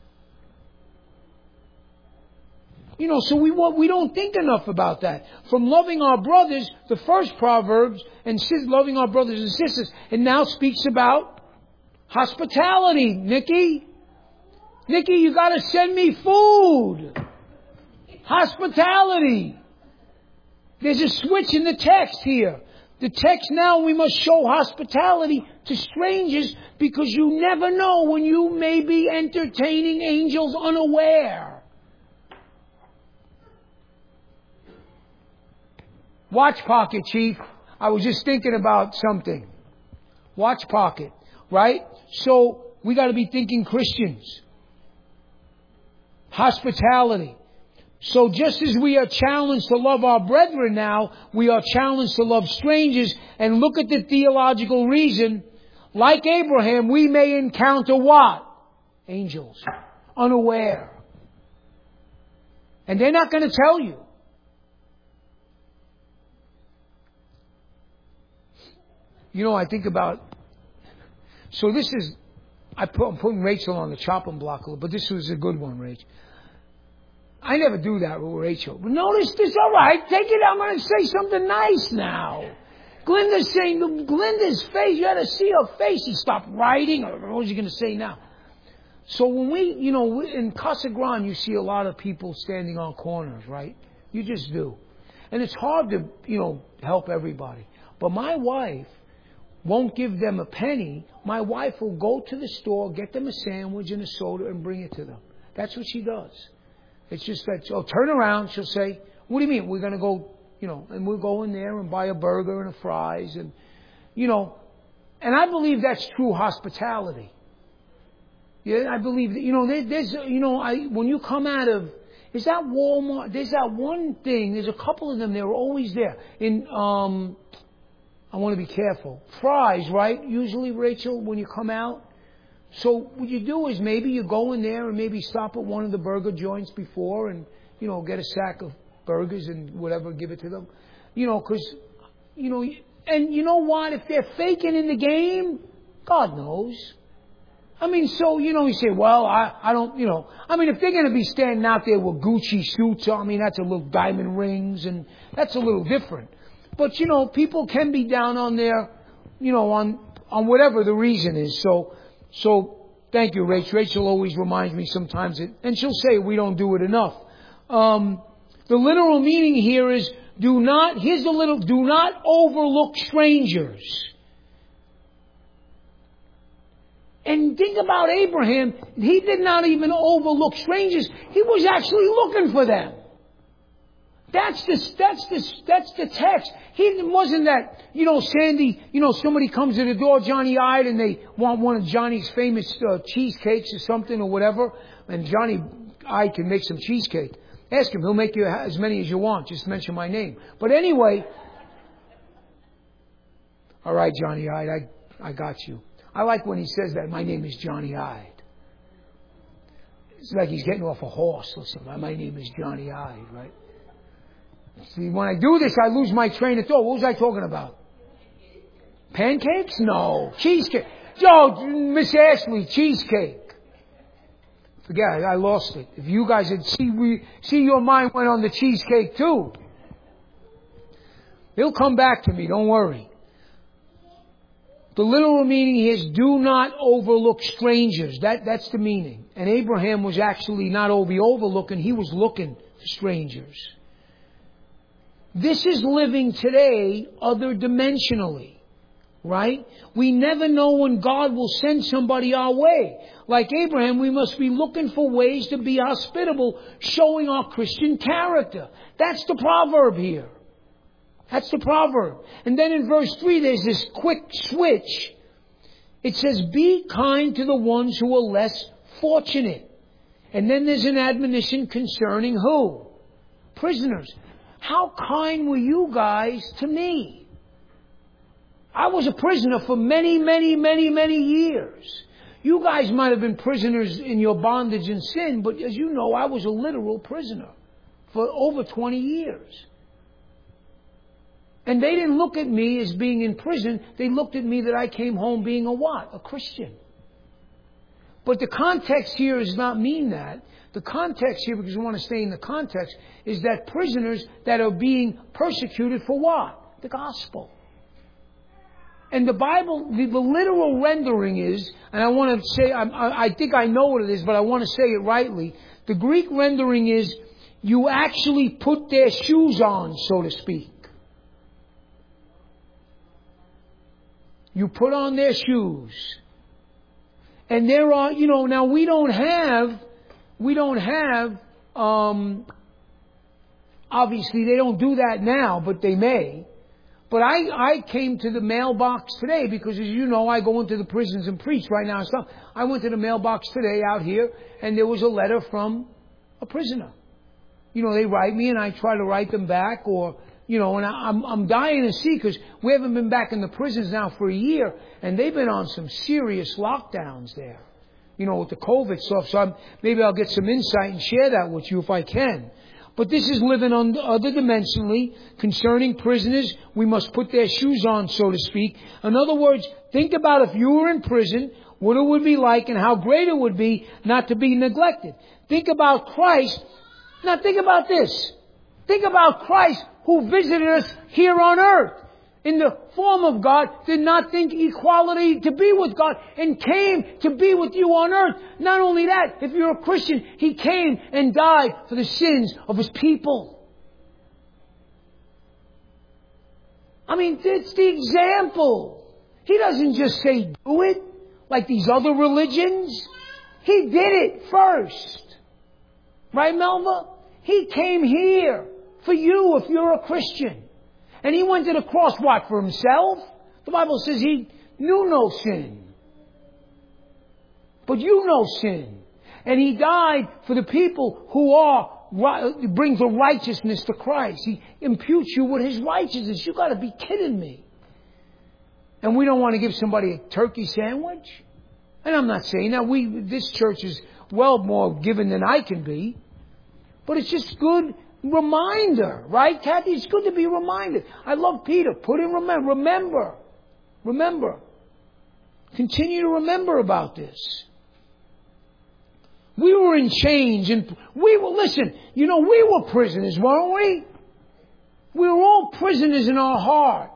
You know, so we we don't think enough about that. From loving our brothers, the first Proverbs, and loving our brothers and sisters, it now speaks about hospitality. Nikki, Nikki, you got to send me food. Hospitality. There's a switch in the text here. The text now, we must show hospitality to strangers because you never know when you may be entertaining angels unaware. Watch pocket, Chief. I was just thinking about something. Watch pocket, right? So we got to be thinking Christians. Hospitality. So just as we are challenged to love our brethren now, we are challenged to love strangers. And look at the theological reason. Like Abraham, we may encounter what? Angels. Unaware. And they're not going to tell you. You know, I think about, so this is, I put, I'm putting Rachel on the chopping block a little, but this was a good one, Rachel. I never do that with Rachel. But notice this, all right, take it, I'm going to say something nice now. Glenda's saying, Glenda's face, you had to see her face. She stopped writing, or what was he going to say now? So when we, you know, in Casa Grande, you see a lot of people standing on corners, right? You just do. And it's hard to, you know, help everybody. But my wife, won't give them a penny, my wife will go to the store, get them a sandwich and a soda and bring it to them. That's what she does. It's just that she'll turn around, she'll say, what do you mean? We're going to go, you know, and we'll go in there and buy a burger and a fries and, you know, and I believe that's true hospitality. Yeah, I believe that, you know, there, there's, you know, I, when you come out of, is that Walmart? There's that one thing, there's a couple of them, they're always there. In, um, I want to be careful. Fries, right? Usually, Rachel, when you come out. So what you do is maybe you go in there and maybe stop at one of the burger joints before and, you know, get a sack of burgers and whatever, give it to them. You know, because, you know, and you know what? If they're faking in the game, God knows. I mean, so, you know, you say, well, I, I don't, you know, I mean, if they're going to be standing out there with Gucci suits on, I mean, that's a little diamond rings and that's a little different. But, you know, people can be down on their, you know, on, on whatever the reason is. So, so thank you, Rach. Rachel always reminds me sometimes, that, and she'll say we don't do it enough. Um, the literal meaning here is do not, here's the little, do not overlook strangers. And think about Abraham. He did not even overlook strangers. He was actually looking for them. That's the, that's the, that's the text. He wasn't that, you know, Sandy, you know, somebody comes to the door Johnny-eyed and they want one of Johnny's famous uh, cheesecakes or something or whatever. And Johnny-eyed can make some cheesecake. Ask him. He'll make you as many as you want. Just mention my name. But anyway. All right, Johnny-eyed, I, I got you. I like when he says that, my name is Johnny-eyed. It's like he's getting off a horse. Listen, my name is Johnny-eyed, right? See, when I do this, I lose my train of thought. What was I talking about? Pancakes? No. Cheesecake. Yo, Miss Ashley, cheesecake. Forget it, I lost it. If you guys had see, we, see your mind went on the cheesecake too. It'll come back to me, don't worry. The literal meaning is do not overlook strangers. That, that's the meaning. And Abraham was actually not over overlooking, he was looking for strangers. This is living today other dimensionally, right? We never know when God will send somebody our way. Like Abraham, we must be looking for ways to be hospitable, showing our Christian character. That's the proverb here. That's the proverb. And then in verse three, there's this quick switch. It says, be kind to the ones who are less fortunate. And then there's an admonition concerning who? Prisoners. How kind were you guys to me? I was a prisoner for many, many, many, many years. You guys might have been prisoners in your bondage and sin, but as you know, I was a literal prisoner for over twenty years. And they didn't look at me as being in prison. They looked at me that I came home being a what? A Christian. But the context here does not mean that. The context here, because we want to stay in the context, is that prisoners that are being persecuted for what? The gospel. And the Bible, the, the literal rendering is, and I want to say, I, I think I know what it is, but I want to say it rightly. The Greek rendering is, you actually put their shoes on, so to speak. You put on their shoes. And there are, you know, now we don't have, we don't have, um, obviously they don't do that now, but they may. But I, I came to the mailbox today because, as you know, I go into the prisons and preach right now and stuff. I went to the mailbox today out here and there was a letter from a prisoner. You know, they write me and I try to write them back or, you know, and I, I'm, I'm dying to see because we haven't been back in the prisons now for a year and they've been on some serious lockdowns there, you know, with the COVID stuff. So I'm, maybe I'll get some insight and share that with you if I can. But this is living on other dimensionally concerning prisoners. We must put their shoes on, so to speak. In other words, think about if you were in prison, what it would be like and how great it would be not to be neglected. Think about Christ. Now think about this. Think about Christ who visited us here on earth in the form of God, did not think equality to be with God and came to be with you on earth. Not only that, if you're a Christian, He came and died for the sins of His people. I mean, it's the example. He doesn't just say do it like these other religions. He did it first. Right, Melva? He came here for you if you're a Christian. And He went to the cross, what, for Himself? The Bible says He knew no sin. But you know sin. And He died for the people who are, brings the righteousness to Christ. He imputes you with His righteousness. You got to be kidding me. And we don't want to give somebody a turkey sandwich. And I'm not saying that. We, this church is well more given than I can be. But it's just good reminder. Right, Kathy? It's good to be reminded. I love Peter. Put in remember. Remember. Remember. Continue to remember about this. We were in chains and we were, listen, you know, we were prisoners, weren't we? We were all prisoners in our heart.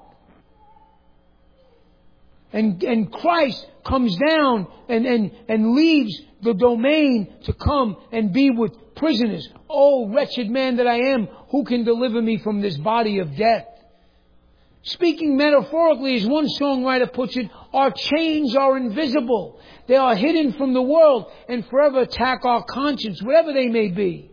And, and Christ comes down and, and, and leaves the domain to come and be with prisoners. Oh, wretched man that I am, who can deliver me from this body of death? Speaking metaphorically, as one songwriter puts it, our chains are invisible. They are hidden from the world and forever attack our conscience, whatever they may be.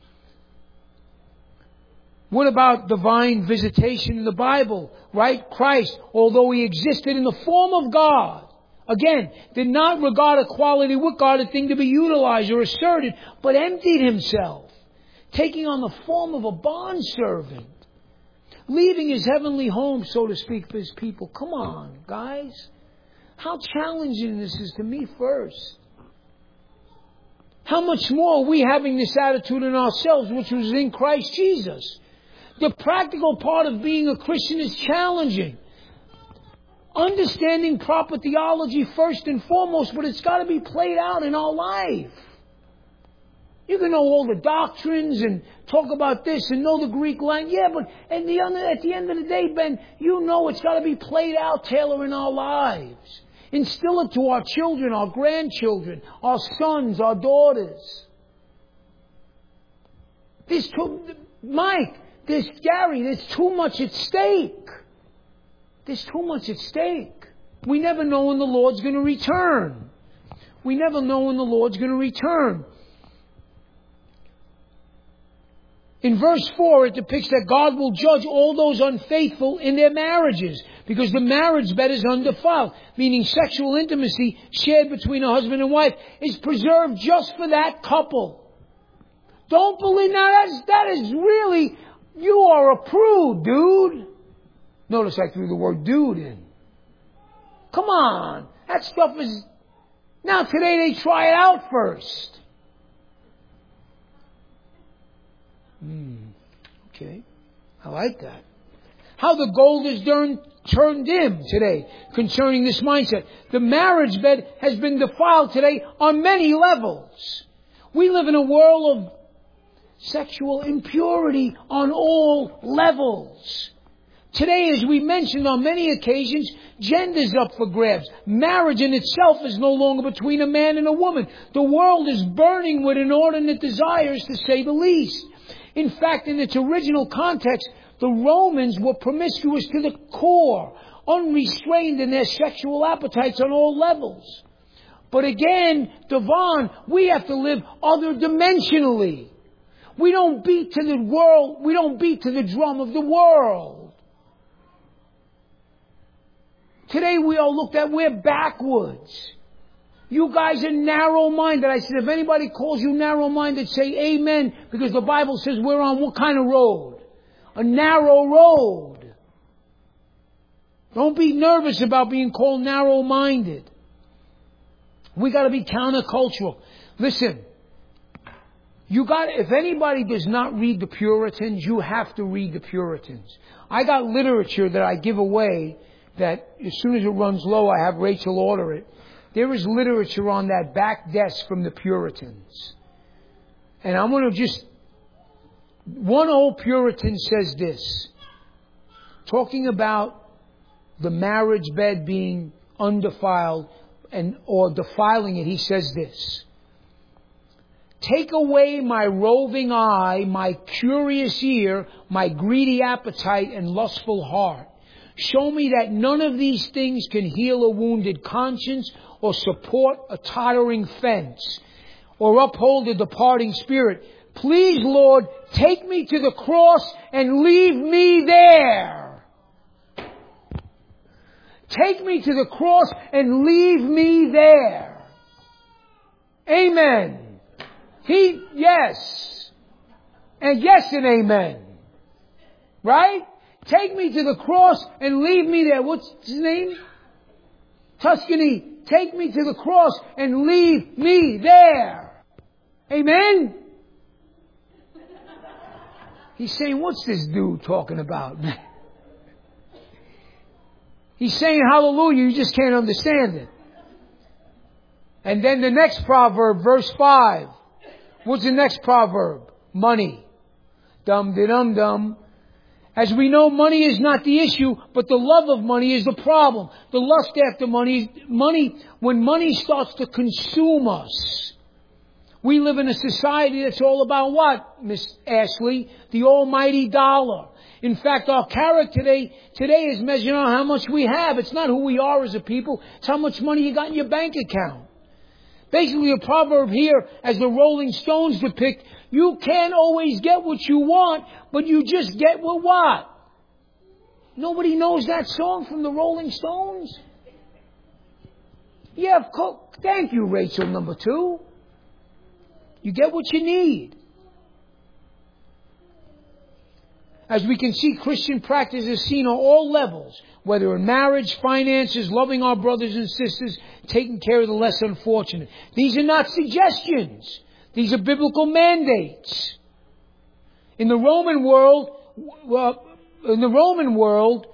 What about divine visitation in the Bible? Right? Christ, although He existed in the form of God, again, did not regard equality with God a thing to be utilized or asserted, but emptied Himself, taking on the form of a bondservant, leaving His heavenly home, so to speak, for His people. Come on, guys. How challenging this is to me first. How much more are we having this attitude in ourselves, which was in Christ Jesus? The practical part of being a Christian is challenging. Understanding proper theology first and foremost, but it's got to be played out in our life. You can know all the doctrines and talk about this and know the Greek language. Yeah, but at the, end, at the end of the day, Ben, you know it's got to be played out, Taylor, in our lives. Instill it to our children, our grandchildren, our sons, our daughters. There's too, Mike, there's Gary, there's too much at stake. There's too much at stake. We never know when the Lord's going to return. We never know when the Lord's going to return. In verse four, it depicts that God will judge all those unfaithful in their marriages because the marriage bed is undefiled, meaning sexual intimacy shared between a husband and wife is preserved just for that couple. Don't believe now. That's, that is really, you are a prude, dude. Notice I threw the word dude in. Come on. That stuff is, now today they try it out first. Hmm. Okay. I like that. How the gold is turned, turned dim today concerning this mindset. The marriage bed has been defiled today on many levels. We live in a world of sexual impurity on all levels. Today, as we mentioned on many occasions, gender's up for grabs. Marriage in itself is no longer between a man and a woman. The world is burning with inordinate desires, to say the least. In fact, in its original context, the Romans were promiscuous to the core, unrestrained in their sexual appetites on all levels. But again, Devon, we have to live other dimensionally. We don't beat to the world, we don't beat to the drum of the world. Today we are looked at, we're backwards. You guys are narrow-minded. I said, if anybody calls you narrow-minded, say amen, because the Bible says we're on what kind of road? A narrow road. Don't be nervous about being called narrow-minded. We got to be countercultural. Listen, you got, if anybody does not read the Puritans, you have to read the Puritans. I got literature that I give away that as soon as it runs low, I have Rachel order it. There is literature on that back desk from the Puritans. And I'm going to just... One old Puritan says this. Talking about the marriage bed being undefiled and or defiling it, he says this. Take away my roving eye, my curious ear, my greedy appetite and lustful heart. Show me that none of these things can heal a wounded conscience or support a tottering fence or uphold a departing spirit. Please, Lord, take me to the cross and leave me there. Take me to the cross and leave me there. Amen. He, yes. And yes and amen. Right? Take me to the cross and leave me there. What's his name? Tuscany. Take me to the cross and leave me there. Amen? He's saying, what's this dude talking about? He's saying hallelujah, you just can't understand it. And then the next proverb, verse five. What's the next proverb? Money. Dum-de-dum-dum. As we know, money is not the issue, but the love of money is the problem. The lust after money, money, when money starts to consume us. We live in a society that's all about what, Miss Ashley? The almighty dollar. In fact, our character today, today is measured on how much we have. It's not who we are as a people. It's how much money you got in your bank account. Basically, a proverb here, as the Rolling Stones depict, you can't always get what you want, but you just get what what? Nobody knows that song from the Rolling Stones? Yeah, of course. Thank you, Rachel, number two. You get what you need. As we can see, Christian practice is seen on all levels, whether in marriage, finances, loving our brothers and sisters, taking care of the less unfortunate. These are not suggestions. These are biblical mandates. In the Roman world, well, in the Roman world,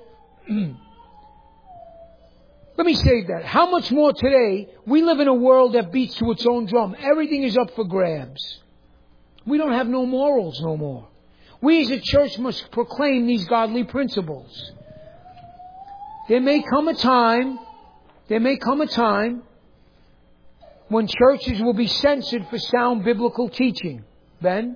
let me say that. How much more today, we live in a world that beats to its own drum. Everything is up for grabs. We don't have no morals no more. We as a church must proclaim these godly principles. There may come a time, there may come a time when churches will be censored for sound biblical teaching. Ben?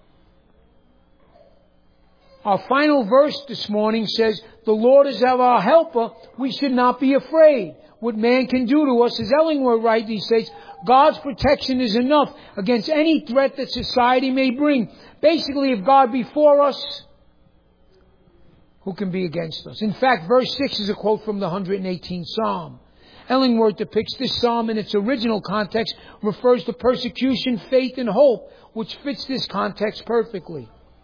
Our final verse this morning says, the Lord is our helper, we should not be afraid. What man can do to us, as Ellingworth rightly says, God's protection is enough against any threat that society may bring. Basically, if God be for us, who can be against us? In fact, verse six is a quote from the one hundred eighteenth Psalm. Ellingworth depicts this psalm in its original context, refers to persecution, faith, and hope, which fits this context perfectly.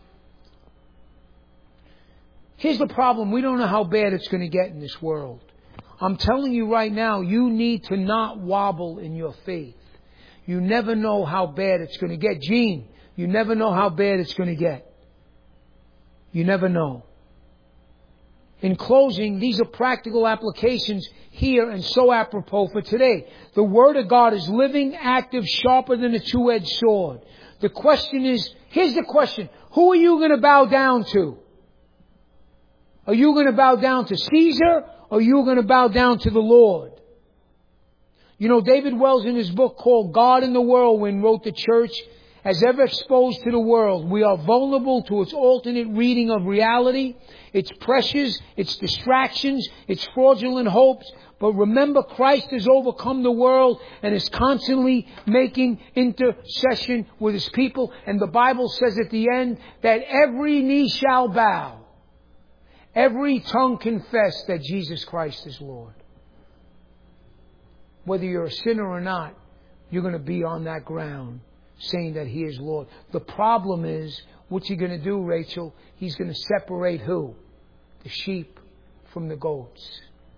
Here's the problem. We don't know how bad it's going to get in this world. I'm telling you right now, you need to not wobble in your faith. You never know how bad it's going to get. Gene, you never know how bad it's going to get. You never know. In closing, these are practical applications here and so apropos for today. The Word of God is living, active, sharper than a two-edged sword. The question is, here's the question. Who are you going to bow down to? Are you going to bow down to Caesar? Or are you going to bow down to the Lord? You know, David Wells in his book called God in the Whirlwind wrote the church, as ever exposed to the world, we are vulnerable to its alternate reading of reality, its pressures, its distractions, its fraudulent hopes. But remember, Christ has overcome the world and is constantly making intercession with His people. And the Bible says at the end that every knee shall bow. Every tongue confess that Jesus Christ is Lord. Whether you're a sinner or not, you're going to be on that ground saying that He is Lord. The problem is, what's He going to do, Rachel? He's going to separate who? The sheep from the goats.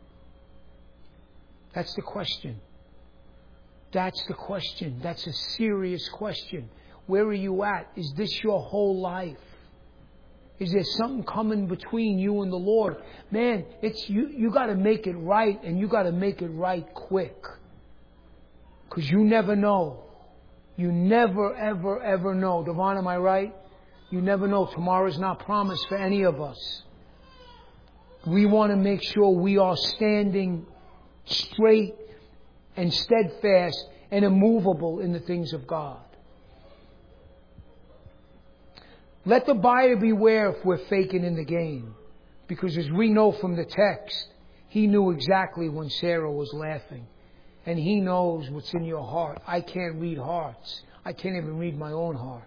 That's the question. That's the question. That's a serious question. Where are you at? Is this your whole life? Is there something coming between you and the Lord? Man, it's you. You got to make it right, and you got to make it right quick, because you never know. You never, ever, ever know. Devon, am I right? You never know. Tomorrow's not promised for any of us. We want to make sure we are standing straight and steadfast and immovable in the things of God. Let the buyer beware if we're faking in the game. Because as we know from the text, He knew exactly when Sarah was laughing. And He knows what's in your heart. I can't read hearts. I can't even read my own heart.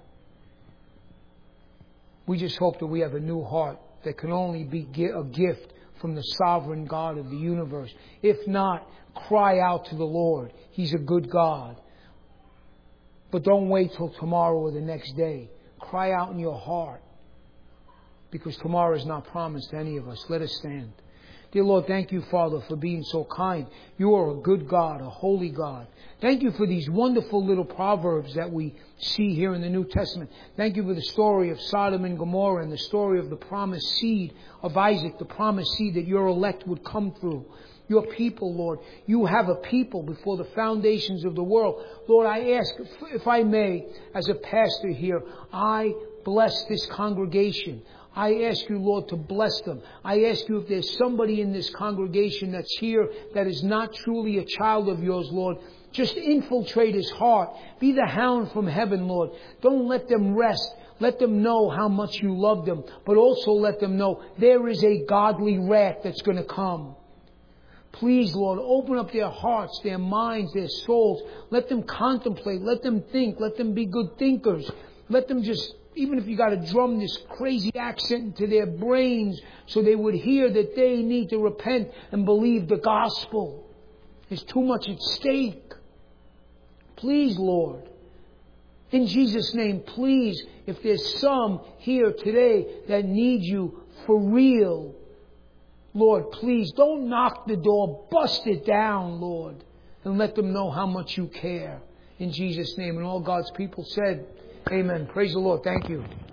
We just hope that we have a new heart that can only be a gift from the sovereign God of the universe. If not, cry out to the Lord. He's a good God. But don't wait till tomorrow or the next day. Cry out in your heart. Because tomorrow is not promised to any of us. Let us stand. Dear Lord, thank you, Father, for being so kind. You are a good God, a holy God. Thank you for these wonderful little proverbs that we see here in the New Testament. Thank you for the story of Sodom and Gomorrah and the story of the promised seed of Isaac, the promised seed that your elect would come through. Your people, Lord. You have a people before the foundations of the world. Lord, I ask, if I may, as a pastor here, I bless this congregation. I ask you, Lord, to bless them. I ask you if there's somebody in this congregation that's here that is not truly a child of yours, Lord, just infiltrate his heart. Be the hound from heaven, Lord. Don't let them rest. Let them know how much you love them, but also let them know there is a godly wrath that's going to come. Please, Lord, open up their hearts, their minds, their souls. Let them contemplate. Let them think. Let them be good thinkers. Let them just, even if you got to drum this crazy accent into their brains so they would hear that they need to repent and believe the gospel. There's too much at stake. Please, Lord. In Jesus' name, please, if there's some here today that need you for real, Lord, please don't knock the door. Bust it down, Lord. And let them know how much you care. In Jesus' name. And all God's people said, amen. Praise the Lord. Thank you.